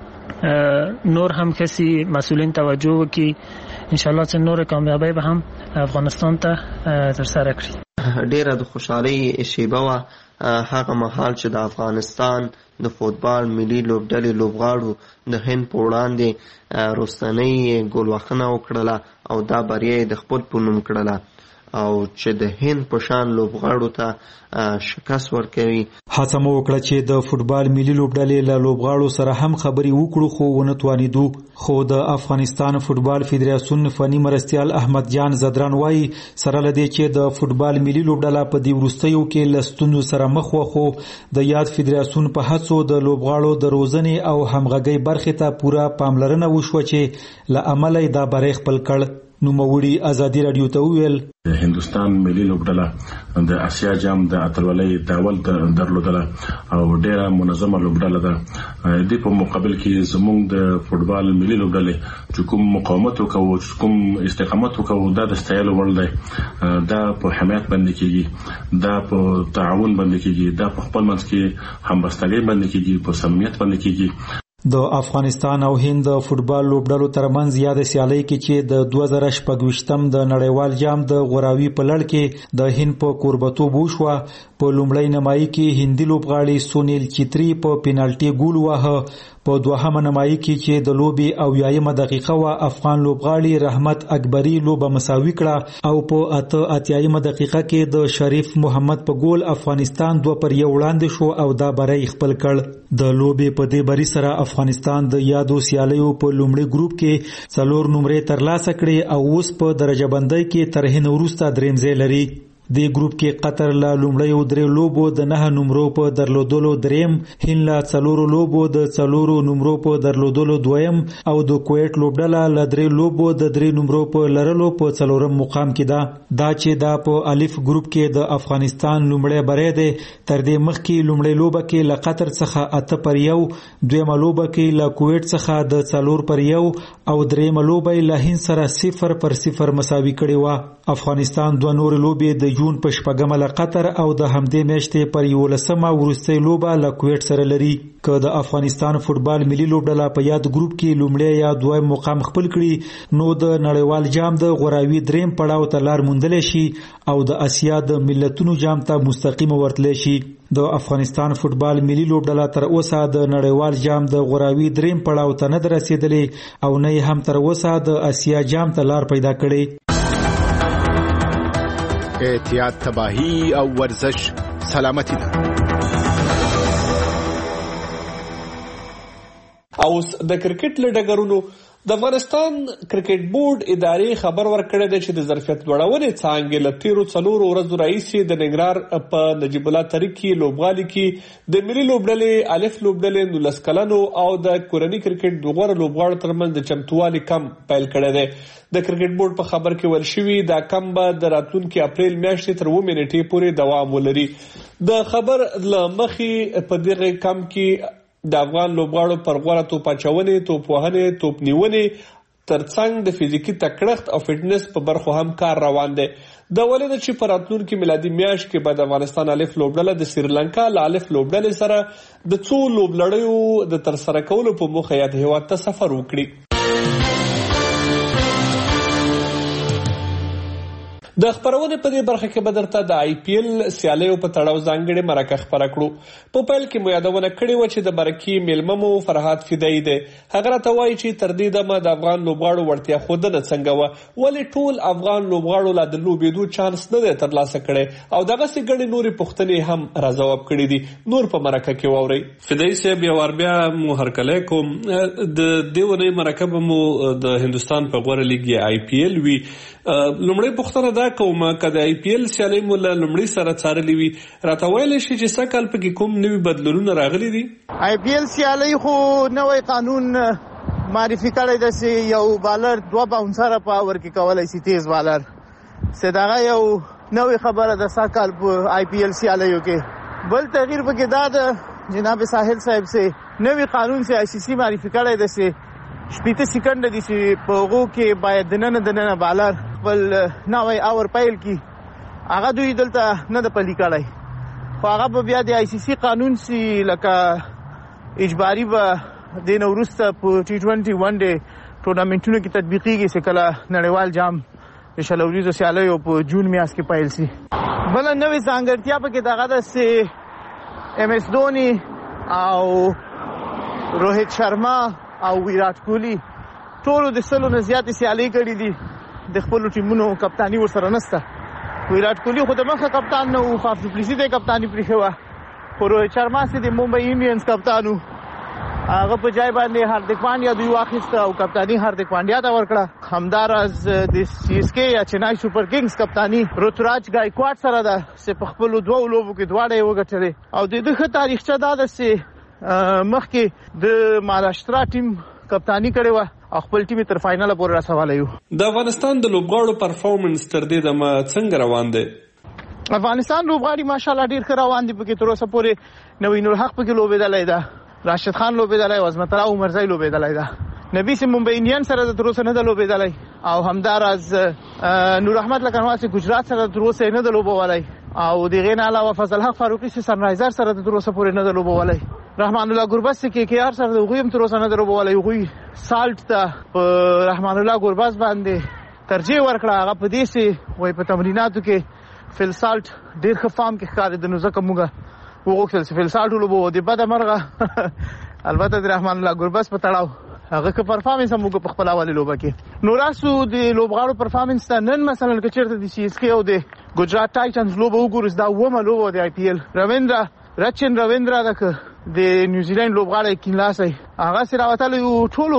چې نور هم کسي مسؤلین توجه وکړي، ان شاء الله چې نور کامیابی به هم افغانستان ته تر سره کړي. ډیره د خوشحالي شیبه وه هغه مهال چې د افغانستان د فوټبال ملي لوبډلې لوبغاړو د هند په وړاندې وروستنۍ ګولوخنه وکړله او دا بریا یې د خپل په نوم کړله او چې د هند په شان لوبغاړو ته شکست ورکوي. هڅه مو وکړه چې د فوټبال ملي لوبډلې له لوبغاړو سره هم خبرې وکړو خو ونه توانېدو. خو د افغانستان فوټبال فدراسیون فني مرستیال احمد جان زدران وایي سره لدی چې د فوټبال ملي لوبډله په دې وروستیو کې له ستونزو سره مخ وه، خو د یاد فدراسیون په هڅو د لوبغاړو د روزنې او همغږۍ برخې ته پوره پاملرنه وشوه چې له امله یې دا بری خپل کړ. نوموړي ازادي راډیو ته وویل د هندوستان ملي لوبډله د اسیا جام د اتلولۍ داول درلودله او ډیره منظمه لوبډله ده. د په مقابل کې زموږ د فوټبال ملي لوبډلې چې کوم مقاومت وکړو، کوم استقامت وکړو، دا د ستایلو وړ دی. دا په حمایت باندې کېږي، دا په تعاون باندې کېږي، دا په خپل منځ کې همبستګۍ باندې کېږي، په صمیمیت باندې کېږي. د افغانستان او هند د فوتبال لوبډلو ترمنځ یاد سیالي کې چې د 2014م د نړیوال جام د غوراوي په لړ کې د هند په کوربتوب وشوه. په لومړی نمایي کې هندي لوبغاړي سونیل چتری په پینالټي ګول واهه. په دوهمه نمایي کې چې د لوبې او یایمه دقیقه وا افغان لوبغاړي رحمت اکبری لوبه مساوي کړه او په اتیایمه دقیقه کې د شریف محمد په ګول افغانستان 2-1 وړاندې شو او دا بری خپل کړ. د لوبې په دې بری سره افغانستان د یادو سیالیو په لومړي ګروپ کې 4 نمرې ترلاسه کړې او اوس په درجه بندۍ کې تر هند وروسته دریم ځای لري. د ګروپ کې قطر له لومړیو 3 لوبو د 9 نمرو په درلودلو دریم، هند له 4 لوبو د 4 نمرو په درلودلو دویم او د کویت لوبډله له 3 لوبو د 3 نمرو په لرلو په 4م مقام کې ده. دا چې دا په الف ګروپ کې د افغانستان لومړی بری دی. تر دې مخکې لومړی لوبه کې له قطر څخه 8-1، دویمه لوبه کې له کویت څخه د 4-1 او دریمه لوبه له هند سره 0-0 مساوي کړې و. افغانستان 2 نور لوبې د جون په شپږمه له قطر او د همدې میاشتې پر 11مه وروستۍ لوبه له کویت سره لري. که د افغانستان فوتبال ملي لوبډله په یاد ګروپ کې لومړی یا دویم مقام خپل کړي نو د نړیوال جام د غوراوي دریم پړاو ته لار موندلی شي او د اسیا د ملتونو جام ته مستقیم ورتلی شي. د افغانستان فوتبال ملي لوبډله تر اوسه د نړیوال جام د غوراوي دریم پړاو ته نه رسیدلې او نه هم تر اوسه د اسیا جام ته لار پیدا کړې. احتیاط تباہی او ورزش سلامتی ده. اوس د کرکټ له ډګرونو د افغانستان کرکټ بورډ ادارې خبر ورکړی دی چې د ظرفیت لوړونې څانګې له تیرو 4 ورځو راهیسې د ننګرهار په نجیب الله تاریخي لوبغالي کې د ملي لوبډلې الف لوبډلې 19 کلنو او د کورني کرکټ د غوره لوبغاړو ترمنځ د چمتووالي کم پیل کړی دی. د کرکټ بورډ په خبر کې ویل شوي دا کم به د راتلونکي اپریل میاشتې تر 9 نیټې پورې دوام ولري. د خبر له مخې په دغه کم کې د افغان لوبغاړو پر غوره توپ اچونې، توپ وهنې، توپ نیونې ترڅنګ د فزیکي تکړښت او فټنس په برخو هم کار روان دی. دا ولې ده چې په راتلونکي میلادي میاشت کې به د افغانستان الف لوبډله د سریلانکا له الف لوبډلې سره د 2 لوبلړیو د ترسره کولو په موخه یاد هیواد ته سفر وکړي. د خبرونه په دې برخه کې بدرته د آی پی ایل سیالیو په تړاو ځانګړي مرکه خبره کړو. په پیل کې مو یادونه کړې و چې د برکی میلممو فرحات فدایی دی. هغه راته وایي چې تر دې دمه د افغان لوبغاړو وړتیا ښودنه څنګه وه، ولې ټول افغان لوبغاړو لا د لوبېدو چانس نه دی ترلاسه کړی او دغسې ګڼې نورې پوښتنې هم راځواب کړي دي. نور په مرکه کې واورئ. فدایی صاحب یو وار بیا مو هرکلی کوم. د دې اونۍ مرکه به مو د هندوستان په غوره لیګ آی پی ایل وي. لومړی پوښتنه دا کوم که د آی پی ایل سیالۍ مو له لومړي سره څارلې وي راته ویلی شي چې سږکال پکې کوم نوي بدلونونه راغلي دي؟ آی پی ایل سیالۍ خو نوی قانون معرفي کړی ده چې یو بالر 2 باونسره په اور کې کولی شي، تیز بالر چې دغه یو نوې خبره ده سږکال په آی پی ایل سیالیو کې. بل تغییر پکې دا ده جناب ساحل صاحب سے نوی قانون سے آئی سی سی معرفي کړی ده چې 8 سکند دي چې په هغو کې باید دننه بالر خپل نوی اور پیل کی. هغه دوی دلته نه د پلي کړی خو هغه به بیا د آی سی سی قانون سي لکه اجباري به د نه وروسته په T20 ون ډے ټورنامنټونو کې تطبیقیږي چې کله نړیوال جام د شلوریزو سیالیو په جون میاشت کې پیل سي. بل نوې ځانګړتیا پکې دغه ده چې ایم ایس دھونی او روهیت شرما او ویرات کوهلی ټولو د 100 نه زیاتې سیالۍ کړي دي. د خپلو ټیمونو کپتاني ورسره نشته. ویرات کوهلی خو د مخه کپتان نه و، فاف ډوپلیسي ته کپتاني پرېښې وه، خو روهیت شرما چې د ممبئی انډینز کپتان و هغه په ځای باندې هاردیک پانډیا دوی واخیسته او کپتاني هاردیک پانډیا ته ورکړه. همداراز د سی اس کے یا چنای سوپر کنګز کپتاني ઋતુراج ګایکواډ سره ده چې په خپلو 2 لوبو کې دواړه یې وګټلې او د ده ښه تاریخچه دا ده چې مخکې د مهاراشټرا ټیم کپتانی کړې وه او خپل ټیم تر فائنل پورې رسولی و. د افغانستان د لوبغاړو پرفارمنس تر دې دمه څنګه روان دی؟ افغانستان لوبغاړي ماشاءالله ډېر ښه روان دي. پکې تر اوسه پورې نوین الحق پکې لوبېدلی ده، راشد خان لوبېدلی، عظمت الله عمرزی لوبېدلی ده، نبی سي ممبئی انډین سره تر اوسه نه ده لوبېدلی او همداراز نور احمد لکنواسی ګجرات سره تر اوسه یې نه ده لوبولی او د هغې نه علاوه فضل حق فاروقي سي سن رایزر سره تر اوسه پورې نه ده لوبولی. رحمان الله ګوربز کې هر سره د غویم تر اوسه نه دربولای غوي سالټ ته رحمان الله ګوربز باندې ترجیح ورکړه. هغه په دې سي وای په تمریناتو کې فل سالټ ډیر ښه فارم کې ښکاري د نو ځکه موږ وغوښتل چې فل سالټ ولوبو د بده مرغه البته د رحمان الله ګوربز په تړاو هغه که پرفارمنس هم موږ په خپل حواله لوبه کې نو راسو د لوبغاړو پرفارمنس ته نن مثلا که چیرته د سی اس کے او د ګجرات ټایټنز لوبه وګورئ دا ومه لوبه د آی پی ایل رویندرا د نیوزیلند لوبغاړی کینلاسي هغه سره وتل یو ټولو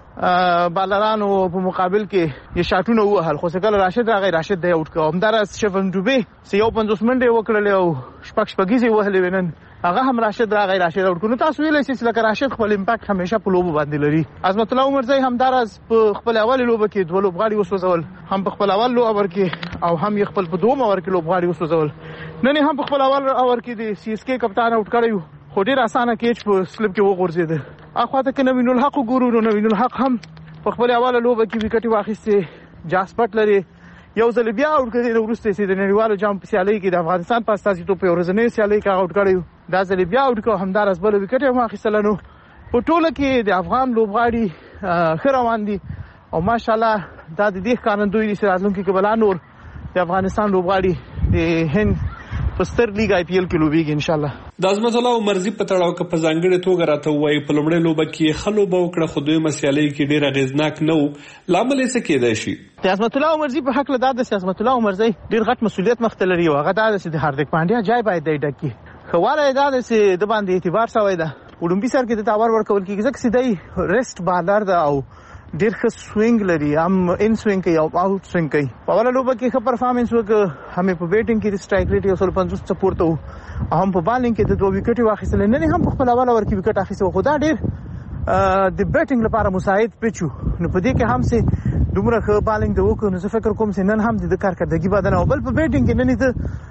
بالرانو په مقابل کې یې شاټونه وهل خو څنګه راشد راغی راشد دی اوټ کوم همدارس شفن دوبه سی یو 50 منډه وکړل او شپږیزي وهلې ونن هغه هم راشد راغی راشد اوټ کو تاسو ویلای شئ چې راشد خپل امپاکټ همیشه په لوبو باندې لري. عظمت الله عمرزی همدارس په خپل اول لوبه کې دوه لوبغاړي وسوځول هم په خپل اول لوبه کې او هم یې خپل په دوه اور کې لوبغاړي وسوځول نن هم په خپل اول اور کې د سی اس کے کپتان اوټ کړیو خو ډیر اسانه کېچ په سلیپ کې وغورځید. اخواته کې نوین الحق ګورو نو نوین الحق هم په خپل اول لوبه کې وکټي واخیسته جاسپټ لري یو ځل بیا اوټ کړي د ورسته سي د نړیوالو جام په سیالي کې د افغانستان په استازي توپ ورځنی سیالي کې اوټ کړي دا ځل بیا اوټ کو همدار از بل وکټي واخیستل نو په ټوله کې د افغان لوبغاړي خروان دي او ماشاالله دا د دې ښکارندوی دي چې راتلونکي کې بل نور د افغانستان لوبغاړي د هند پستر لیگ آی پی ایل کې لوبيږي ان شاء الله. د عظمت الله عمرزی په تړاو کې په ځانګړي توګه راته وایي په لومړی لوبه کې خلوبه وکړه خو دوی مسیالي کې ډیر اغیزناک نه وو لامل یې څه کېدای شي. د عظمت الله عمرزی په حق له د عظمت الله عمرزی ډیر غټ مسولیت مخته لري او هغه د هاردیک پانډیا جای باید دی ډکی خواله دا چې د باندې اعتبار شوی ده اولمپي سر کې د تاور ورکول کېږي ځکه چې دی ریسټ بالر ده او ډیر ښه سوینګ لري هم ان سوینګ کوي او آوټ سوینګ کوي. په اوله لوبه کې ښه پرفارمنس وکړ هم په بیټینګ کې د سټرایک ریټ یو 50 سپورټ او هم په بالینګ کې د دوه وکټي واخیستل نه هم په خپل اوله ور کې وکټ اخیسته خو دا ډیر د بیټینګ لپاره مساعد پچو نو په دې کې هم سي دومره ښه بالینګ د وکړو نو زه فکر کوم چې نن هم د کارکردګي بدل او بل په بیټینګ کې نن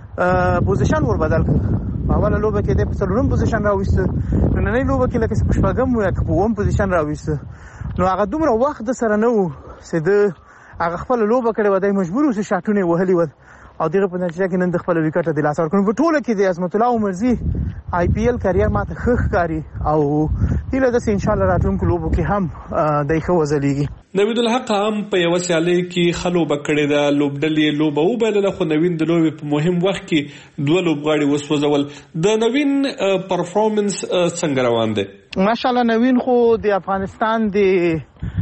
د پوزیشن ور بدل کړ. په اوله لوبه کې د پسلورم پوزیشن راوېست نو نن لوبه کې لکه پښپاګم ویا په ووم پوزیشن راوېست نو هغه دومره وخت سره نه وو چې د هغه خپل لوبه کړې و د مجبور وو شاټونه وهلي ول او دغه په نتیجه کې نن د خپل وکټ د لاس ورکړو په ټوله کې د عظمت الله عمرزی آی پی ایل کرییر ماته خخ کاری او هیله ده چې ان شاء الله راتلونکو لوبو کې هم دای خو وزلیږي. نوید الحق هم په یو سیالي کې خلوبه کړې ده لوبډلې لوبه وبلله خو نوین د لوبې په مهم وخت کې دوه لوبغاړي وسوځول. د نوین پرفارمنس څنګه روان دی؟ ماشاءالله نوین خو د افغانستان د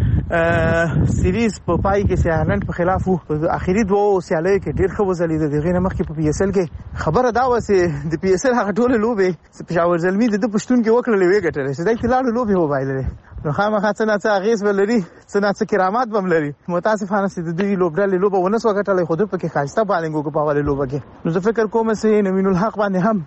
سیریز په پای کې سیالند په خلاف وو اخیری دوه سیالي کې ډیر ښه وزلید دغه نه مخکې په پی اس ال کې خبره دا و چې د پی اس ال هغه ټوله لوبې پېښور زلمی د پښتون کې وکړلې وی ګټلې چې دای په لاړو لوبې هو بایللې نو خامخا څه اغیز ولري څه کرامات بم لري متاسفانه چې د دوی لوبډلې لوبه ونه سو ګټلې خو د پکې خاصه بالینګ کو په حواله لوبه کې نو زه فکر کوم چې نوین الحق باندې هم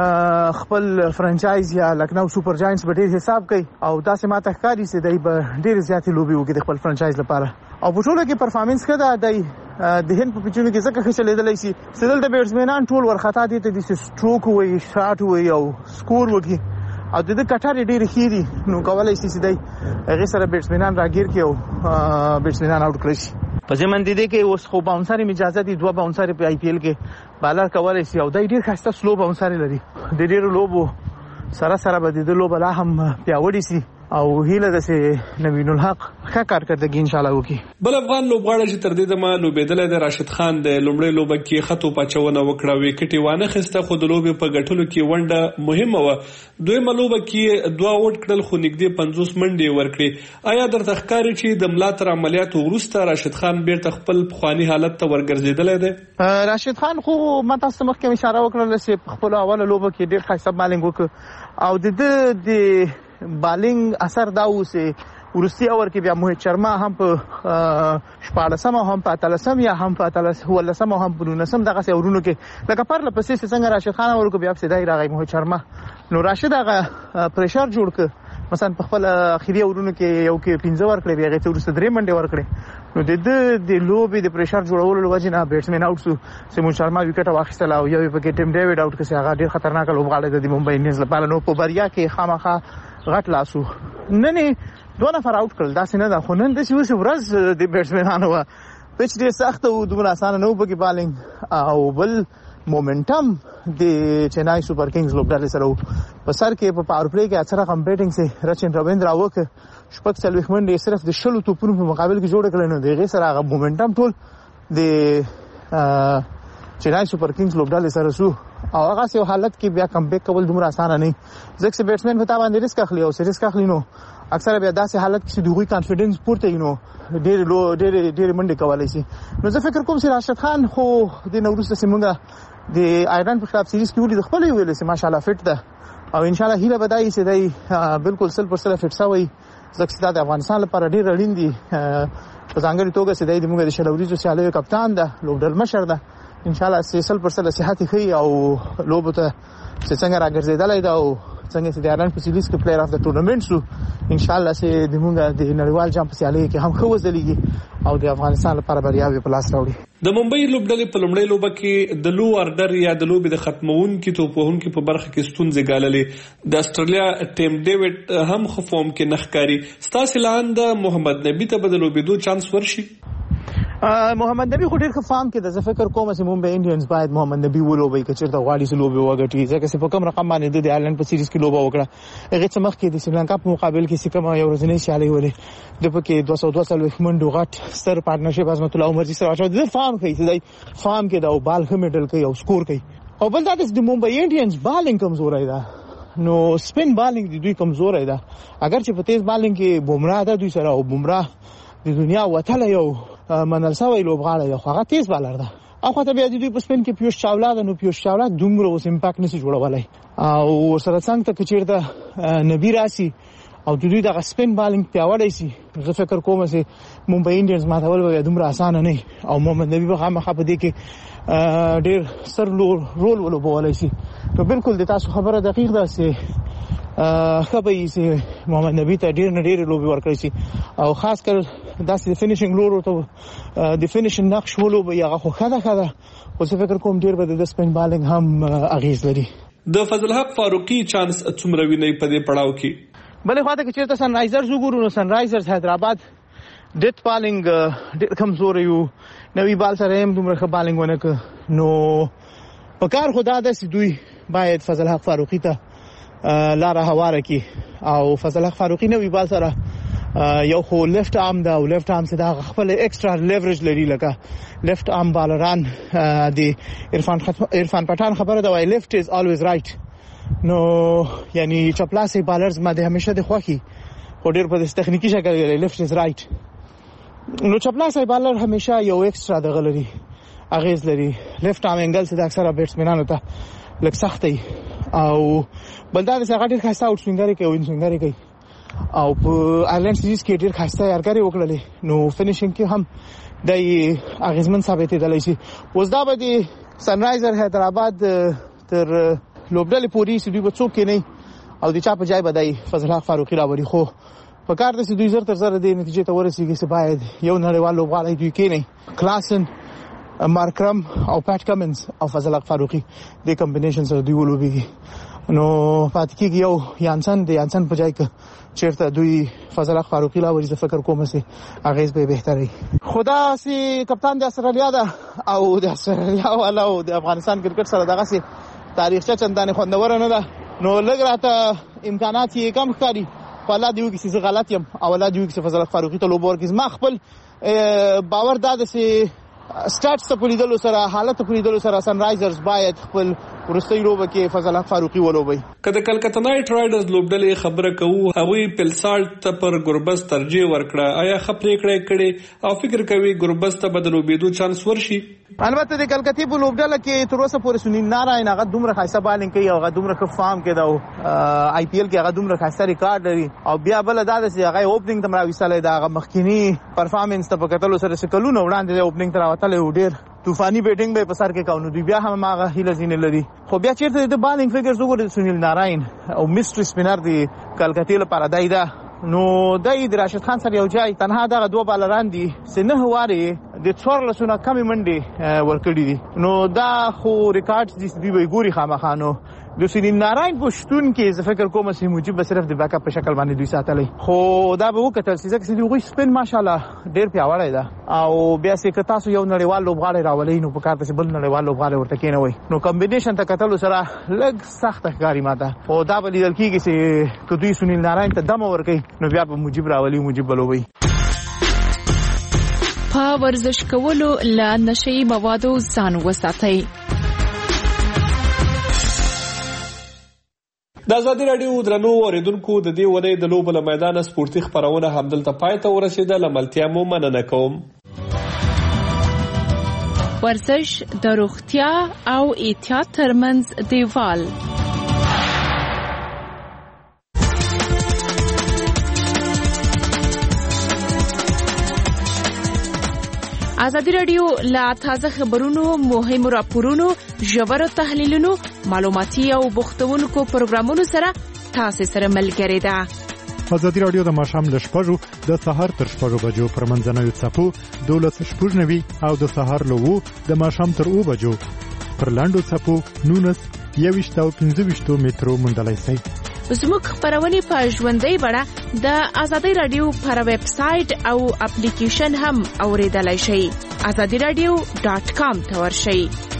خپل فرانچایز یا لکنو سپر جاینټس به ډیر حساب کوي او داسې ماته ښکاري چې دای به ډیر زیاتې لوبي وکړي خپل فرانچایز لپاره او په ټوله کې پرفارمنس کړه دای د هند په پچونو کې څنګه خچلېدلای شي سدل د بیټسمنان ټول ورختا دي ته د سټروک وي شاټ وي او سکور وکړي او د کټاري ډیر خيري نو کولای شي چې دای هغه سره بیټسمنان راګیر کړي او بیټسمنان اوټ کړي شي. په ځمن دي کې اوس خو باونسر اجازه دي دوه باونسر په آی پی ایل کې بالر کولای شي او دای ډیر خسته سلو باونسر لري د ډیر لوبو سره به د لوب لا هم پیاوړی شي او هیله ده چې نوین الحق ښه کارکردګي ان شاء الله وکړي. بل افغان لوبغاړی چې تر دې دمه لوبېدل د راشد خان د لومړی لوبه کې خطو پچونه وکړه وکټي وانه خسته خو د لوبې په ګټلو کې ونډه مهمه و دویمه لوبه کې دوه اوټ کړل خو نږدې 50 منډې ورکړي. آیا درته ښکاري چې د ملاتړ عملیاتو وروسته راشد خان بیرته خپل پخوانی حالت ته ورګرځیدلی دی؟ راشد خان خو ما تاسو مخکې اشاره وکړه چې خپل اوله لوبه کې ډیر ښه بالینګ وکړ او د بالینګ اثر دا و چې ورستی اور کې بیا موهید شرما هم په 14 هم په 13 یا هم په 13 هم په 19 دغه اورونو کې لکه پر لپسې څنګه راشد خان ورکو بیا په دای راغی موهید شرما نو راشد هغه پریشر جوړ ک مثلا په خپل اخیری اورونو کې یو کې 15 ورکړي بیا غته ورسته 3 منډه ورکړي نو د لوبي د پریشر جوړولو لوجه نه بیټسمن اوټ سو سیمون شرما وکټ واخیستل او یو په کې ټیم ډیوډ اوټ کسي هغه ډیر خطرناک لوبغاړی د ممبئی انډینز لپاره نو په بریا کې خامخا غټ لاسو نن دوه نفر اوټ کړل دا څنګه دا خو نن د شوس ورځ د بیټسمنانو پچ ډیر سخت او دومره اسانه نه وبګي بالینګ او بل مومنټم د چنای سپر کینګز لوبډلې سره په سر کې په پاور پلی کې اثر کم بیټینګ سي رچن رویندرا وک شپږ څلويخ منډې صرف د شلو توپونو په مقابل کې جوړ کړل نو دغه سره هغه مومنټم ټول د چنای سپر کینګز لوبډلې سره سو او هغه سه حالت کې بیا کم بیک کول دومره اسانه نه ځکه چې بیټسمن په تابع باندې ریسک اخلي او ریسک اخلي نو اکثره بیا داسې حالت کې دوی کانفیډنس پورته یو ډېر منډه کولای شي نو زه فکر کوم چې راشد خان خو د نوروز سیمونګه د آیرلند په خلاف سیریز کې ولې د خپل ویل سي ماشاءالله فټ ده او ان شاء الله هیله بدایي چې دی بالکل 100% فټ شوی ځکه د افغانستان لپاره ډېر اړین دي په ځانګړي توګه چې د موږ د شلوريزو سیالیو کپتان ده لوبډل مشر ده ان شاء الله 100% صحت خي او لوبته څنګه راګرځیدلای دا او څنګه چې د ایران په سیریز کې پلیئر اف د ټورنمنت شو ان شاء الله چې د موږ د نړیوال جام په سیالي کې هم خو وځلېږي او د افغانستان لپاره بریاوي په لاس راوړي د ممبئی لوبډلې په لومړۍ لوبه کې د لو اردر یا د لوبې د ختمونکو توپوهونکو په برخه کې ستونزې ګاللې د استرالیا ټیم ډیوډ هم خفوم کې نخکاری ستاسو لاند محمد نبی ته بدلو بيدو چانس ورشي محمد نبی خو ډیر ښه فارم کې د فکر کوم چې ممبئی انډینز باید محمد نبی ولوبي کچر د غواړي چې لوبي وګټي ځکه چې په کوم رقم باندې د ایرلند په سیریز کې لوبه وکړه هغه څه مخ کې د سریلانکا په مقابل کې سکه یو ورځنی سیالي ولې د پکې 200 منډو غټ ستر پارټنرشپ عظمت الله عمر جی سره واچو د فارم کوي چې فارم کې دا بال هم میډل کوي او سکور کوي او بل دا د ممبئی انډینز بالینګ کمزور دی نو سپین بالینګ د دوی کمزور دی اگر چې په تیز بالینګ کې بومرا ده دوی سره او بومرا د دنیا وتله یو منل سوی لوبغاړی دی خو هغه تیز بالر ده او خو ته بیا د دوی په سپین کې پیوش چاولا ده نو پیوش چاولا دومره اوس امپاکټ نشي جوړولای او سره څنګه ته چیرته نبی راسي او د دوی د سپین بالینګ پیاوړی شي زه فکر کوم چې ممبئی انډینز ماتول به دومره اسانه نه او محمد نبی به خامخا په دې کې ډېر سر رول ولوبولای شي نو بالکل د تاسو خبره دقیق ده چې خبرې چې محمد نبی ته ډېر لوبي ورکړي شي او خاص کر داسې د فینیشینګ لور ته د فینیشینګ نقش ولوبي هغه خو خده خو څه فکر کوم ډېر به د سپین بالینګ هم اغیز لري د فضل حق فاروقي چانس څومره ویني په دې پړاو کې بلې خواته کې چیرته سن رایزرز وګورو نو سن رایزرز حیدرآباد ډیت بالینګ ډېر کمزور یو نوې بال سره هم دومره ښه بالینګ ونه ک نو په کار خدا د دوی باید فضل حق فاروقي ته لاره هواره کی او فضل حق فاروقي نوې بال سره یو خو لیفت آرم دا او لیفت آرم سره خپل ایکسترا لیوریج لري لکه لیفت آرم بالران دی عرفان پټان خبره دا وای لیفت از الویز رائټ نو یعنی چپلاسي بالرز ما د همیشه د خوخي او ډیر په تخنیکی شکل لیفت از رائټ نو چپلاسي بالر همیشه یو ایکسترا د غلري اغیز لري لیفت آرم انګل سره اکثره بیټسمنانو ته لږ سختي او بلدا د څنګه ډیر خاصه اوټ سوینګری کوي سوینګری کوي او په آیرلند سیریز کې ډیر خاصه یارګری وکړلې نو فینیشینګ کې هم د اغیزمن ثابت دی شي اوس دا به د سن رایزر حیدرآباد تر لوبډلې پوری سې دوی په څوک کې نه او د چا په ځای بدای فضل حق فاروقي راوړي خو په کار د دوی زر تر زر د نتیجې ته ورسیږي چې باید یو نړیوال لوبغاړی دوی کې نه کلاسن مارکرم او پټ کمنز او فضل حق فاروقي د کمبینیشن سره دوی ولوبيږي نو پاتې کېږي یو یانسن په ځای کې چیرته دوی فضل حق فاروقي لا ورې فکر کوم چې اغیز به بهتري خدا سي کپتان د استرالیا ده او د استرالیا والا او د افغانستان کرکټ سره دغه سي تاریخچه چندانه خوندور نه ده نو لږ راته امکانات یې کم ښکاري ولا دیو کې څه غلط یم او ولا دیو کې فضل حق فاروقي ته لوبور کې ما خپل باور داده سي سټاټس ته پولیدلو سره حالت پولیدلو سره سن رایزرز باید خپل ورستۍ لوبه کې فضل حق فاروقي ولوبي کله کلکته نایټ رایډرز لوبډلې خبره کوو هغوی پلسالټ ته پر ګوربز ترجیح ورکړه آیا خپرې کړې او فکر کوي ګوربز ته بدلو بيدو چانس ورشي البته د کلکته په لوبډله کې تر اوسه پورې سنین ناراین هغه دومره خاصه بالینګ کوي او هغه دومره ښه فارم کې دا آی پی ایل کې هغه دومره خاصه ریکارډ لري او بیا بل دا چې هغه اوپننګ تم راوېستل دا هغه مخکینی پرفارمنس ته په کتلو سره سکلونه وړاندې د اوپننګ تر وتل ډیر طوفاني بیټینګ به په سر کې کاونو دوی بیا هم هغه هیله زین لري خو بیا چیرته د بالینګ فګرز وګورئ سنیل ناراین او میسټری سپینر دی کلکته لپاره دایدا نو د راشد خان سره یو ځای تنها دغه دوه بالران دي چې نه واره د 14 کمی منډي ورکړي دي. نو دا خو ریکارډ دي دوی به ګوري خامخانو د سنین نارائن پښتون کې ز فکر کوم چې موجب صرف د بیک اپ په شکل باندې دوی ساتلې خو دا به وکړل چې دوی سپین ماشاءالله ډیر پیاوړی ده او بیا سې کتا سو یو نړیوال لوبغاړی راولې نو په کار ته بل نړیوال لوبغاړی ورته کېنوي نو کمبینیشن ته کتل سره لږ سخت ښکاری ماته او دا به لیدل کېږي چې دوی سنین نارائن ته دم ورکړي نو بیا به موجب راولي موجب بلوي. په ورزش کولو له نشئی موادو ځان وساتئ. د ازادي راډیو درنو اوریدونکو د دې ونې د لوبو له میدان سپورتي خبرونه همدلته پای ته ورسېده. ملتیا مو مننه کوم. ورزش د روغتیا او احتیاط ترمنځ دیوال. ازادي راډیو لا تازه خبرونو مهمو راپورونو ژورو تحلیلونو معلوماتي او بوختونکو پروګرامونو سره تاسو سره ملګری ده. ازادي راډیو د ماښام له 6 د سهار تر 6 بجو پر منځنوي څپو 12:90 او د سهار له 2 د ماښام تر 2 بجو پر لاندو څپو 19 او 15 مترو مندلای شي. زموږ خبرونه په ژوندۍ بڼه د ازادي راډیو پر ویب سټ او اپلیکیشن هم اوریدلای شئ. azadiradio.com ته ورشئ.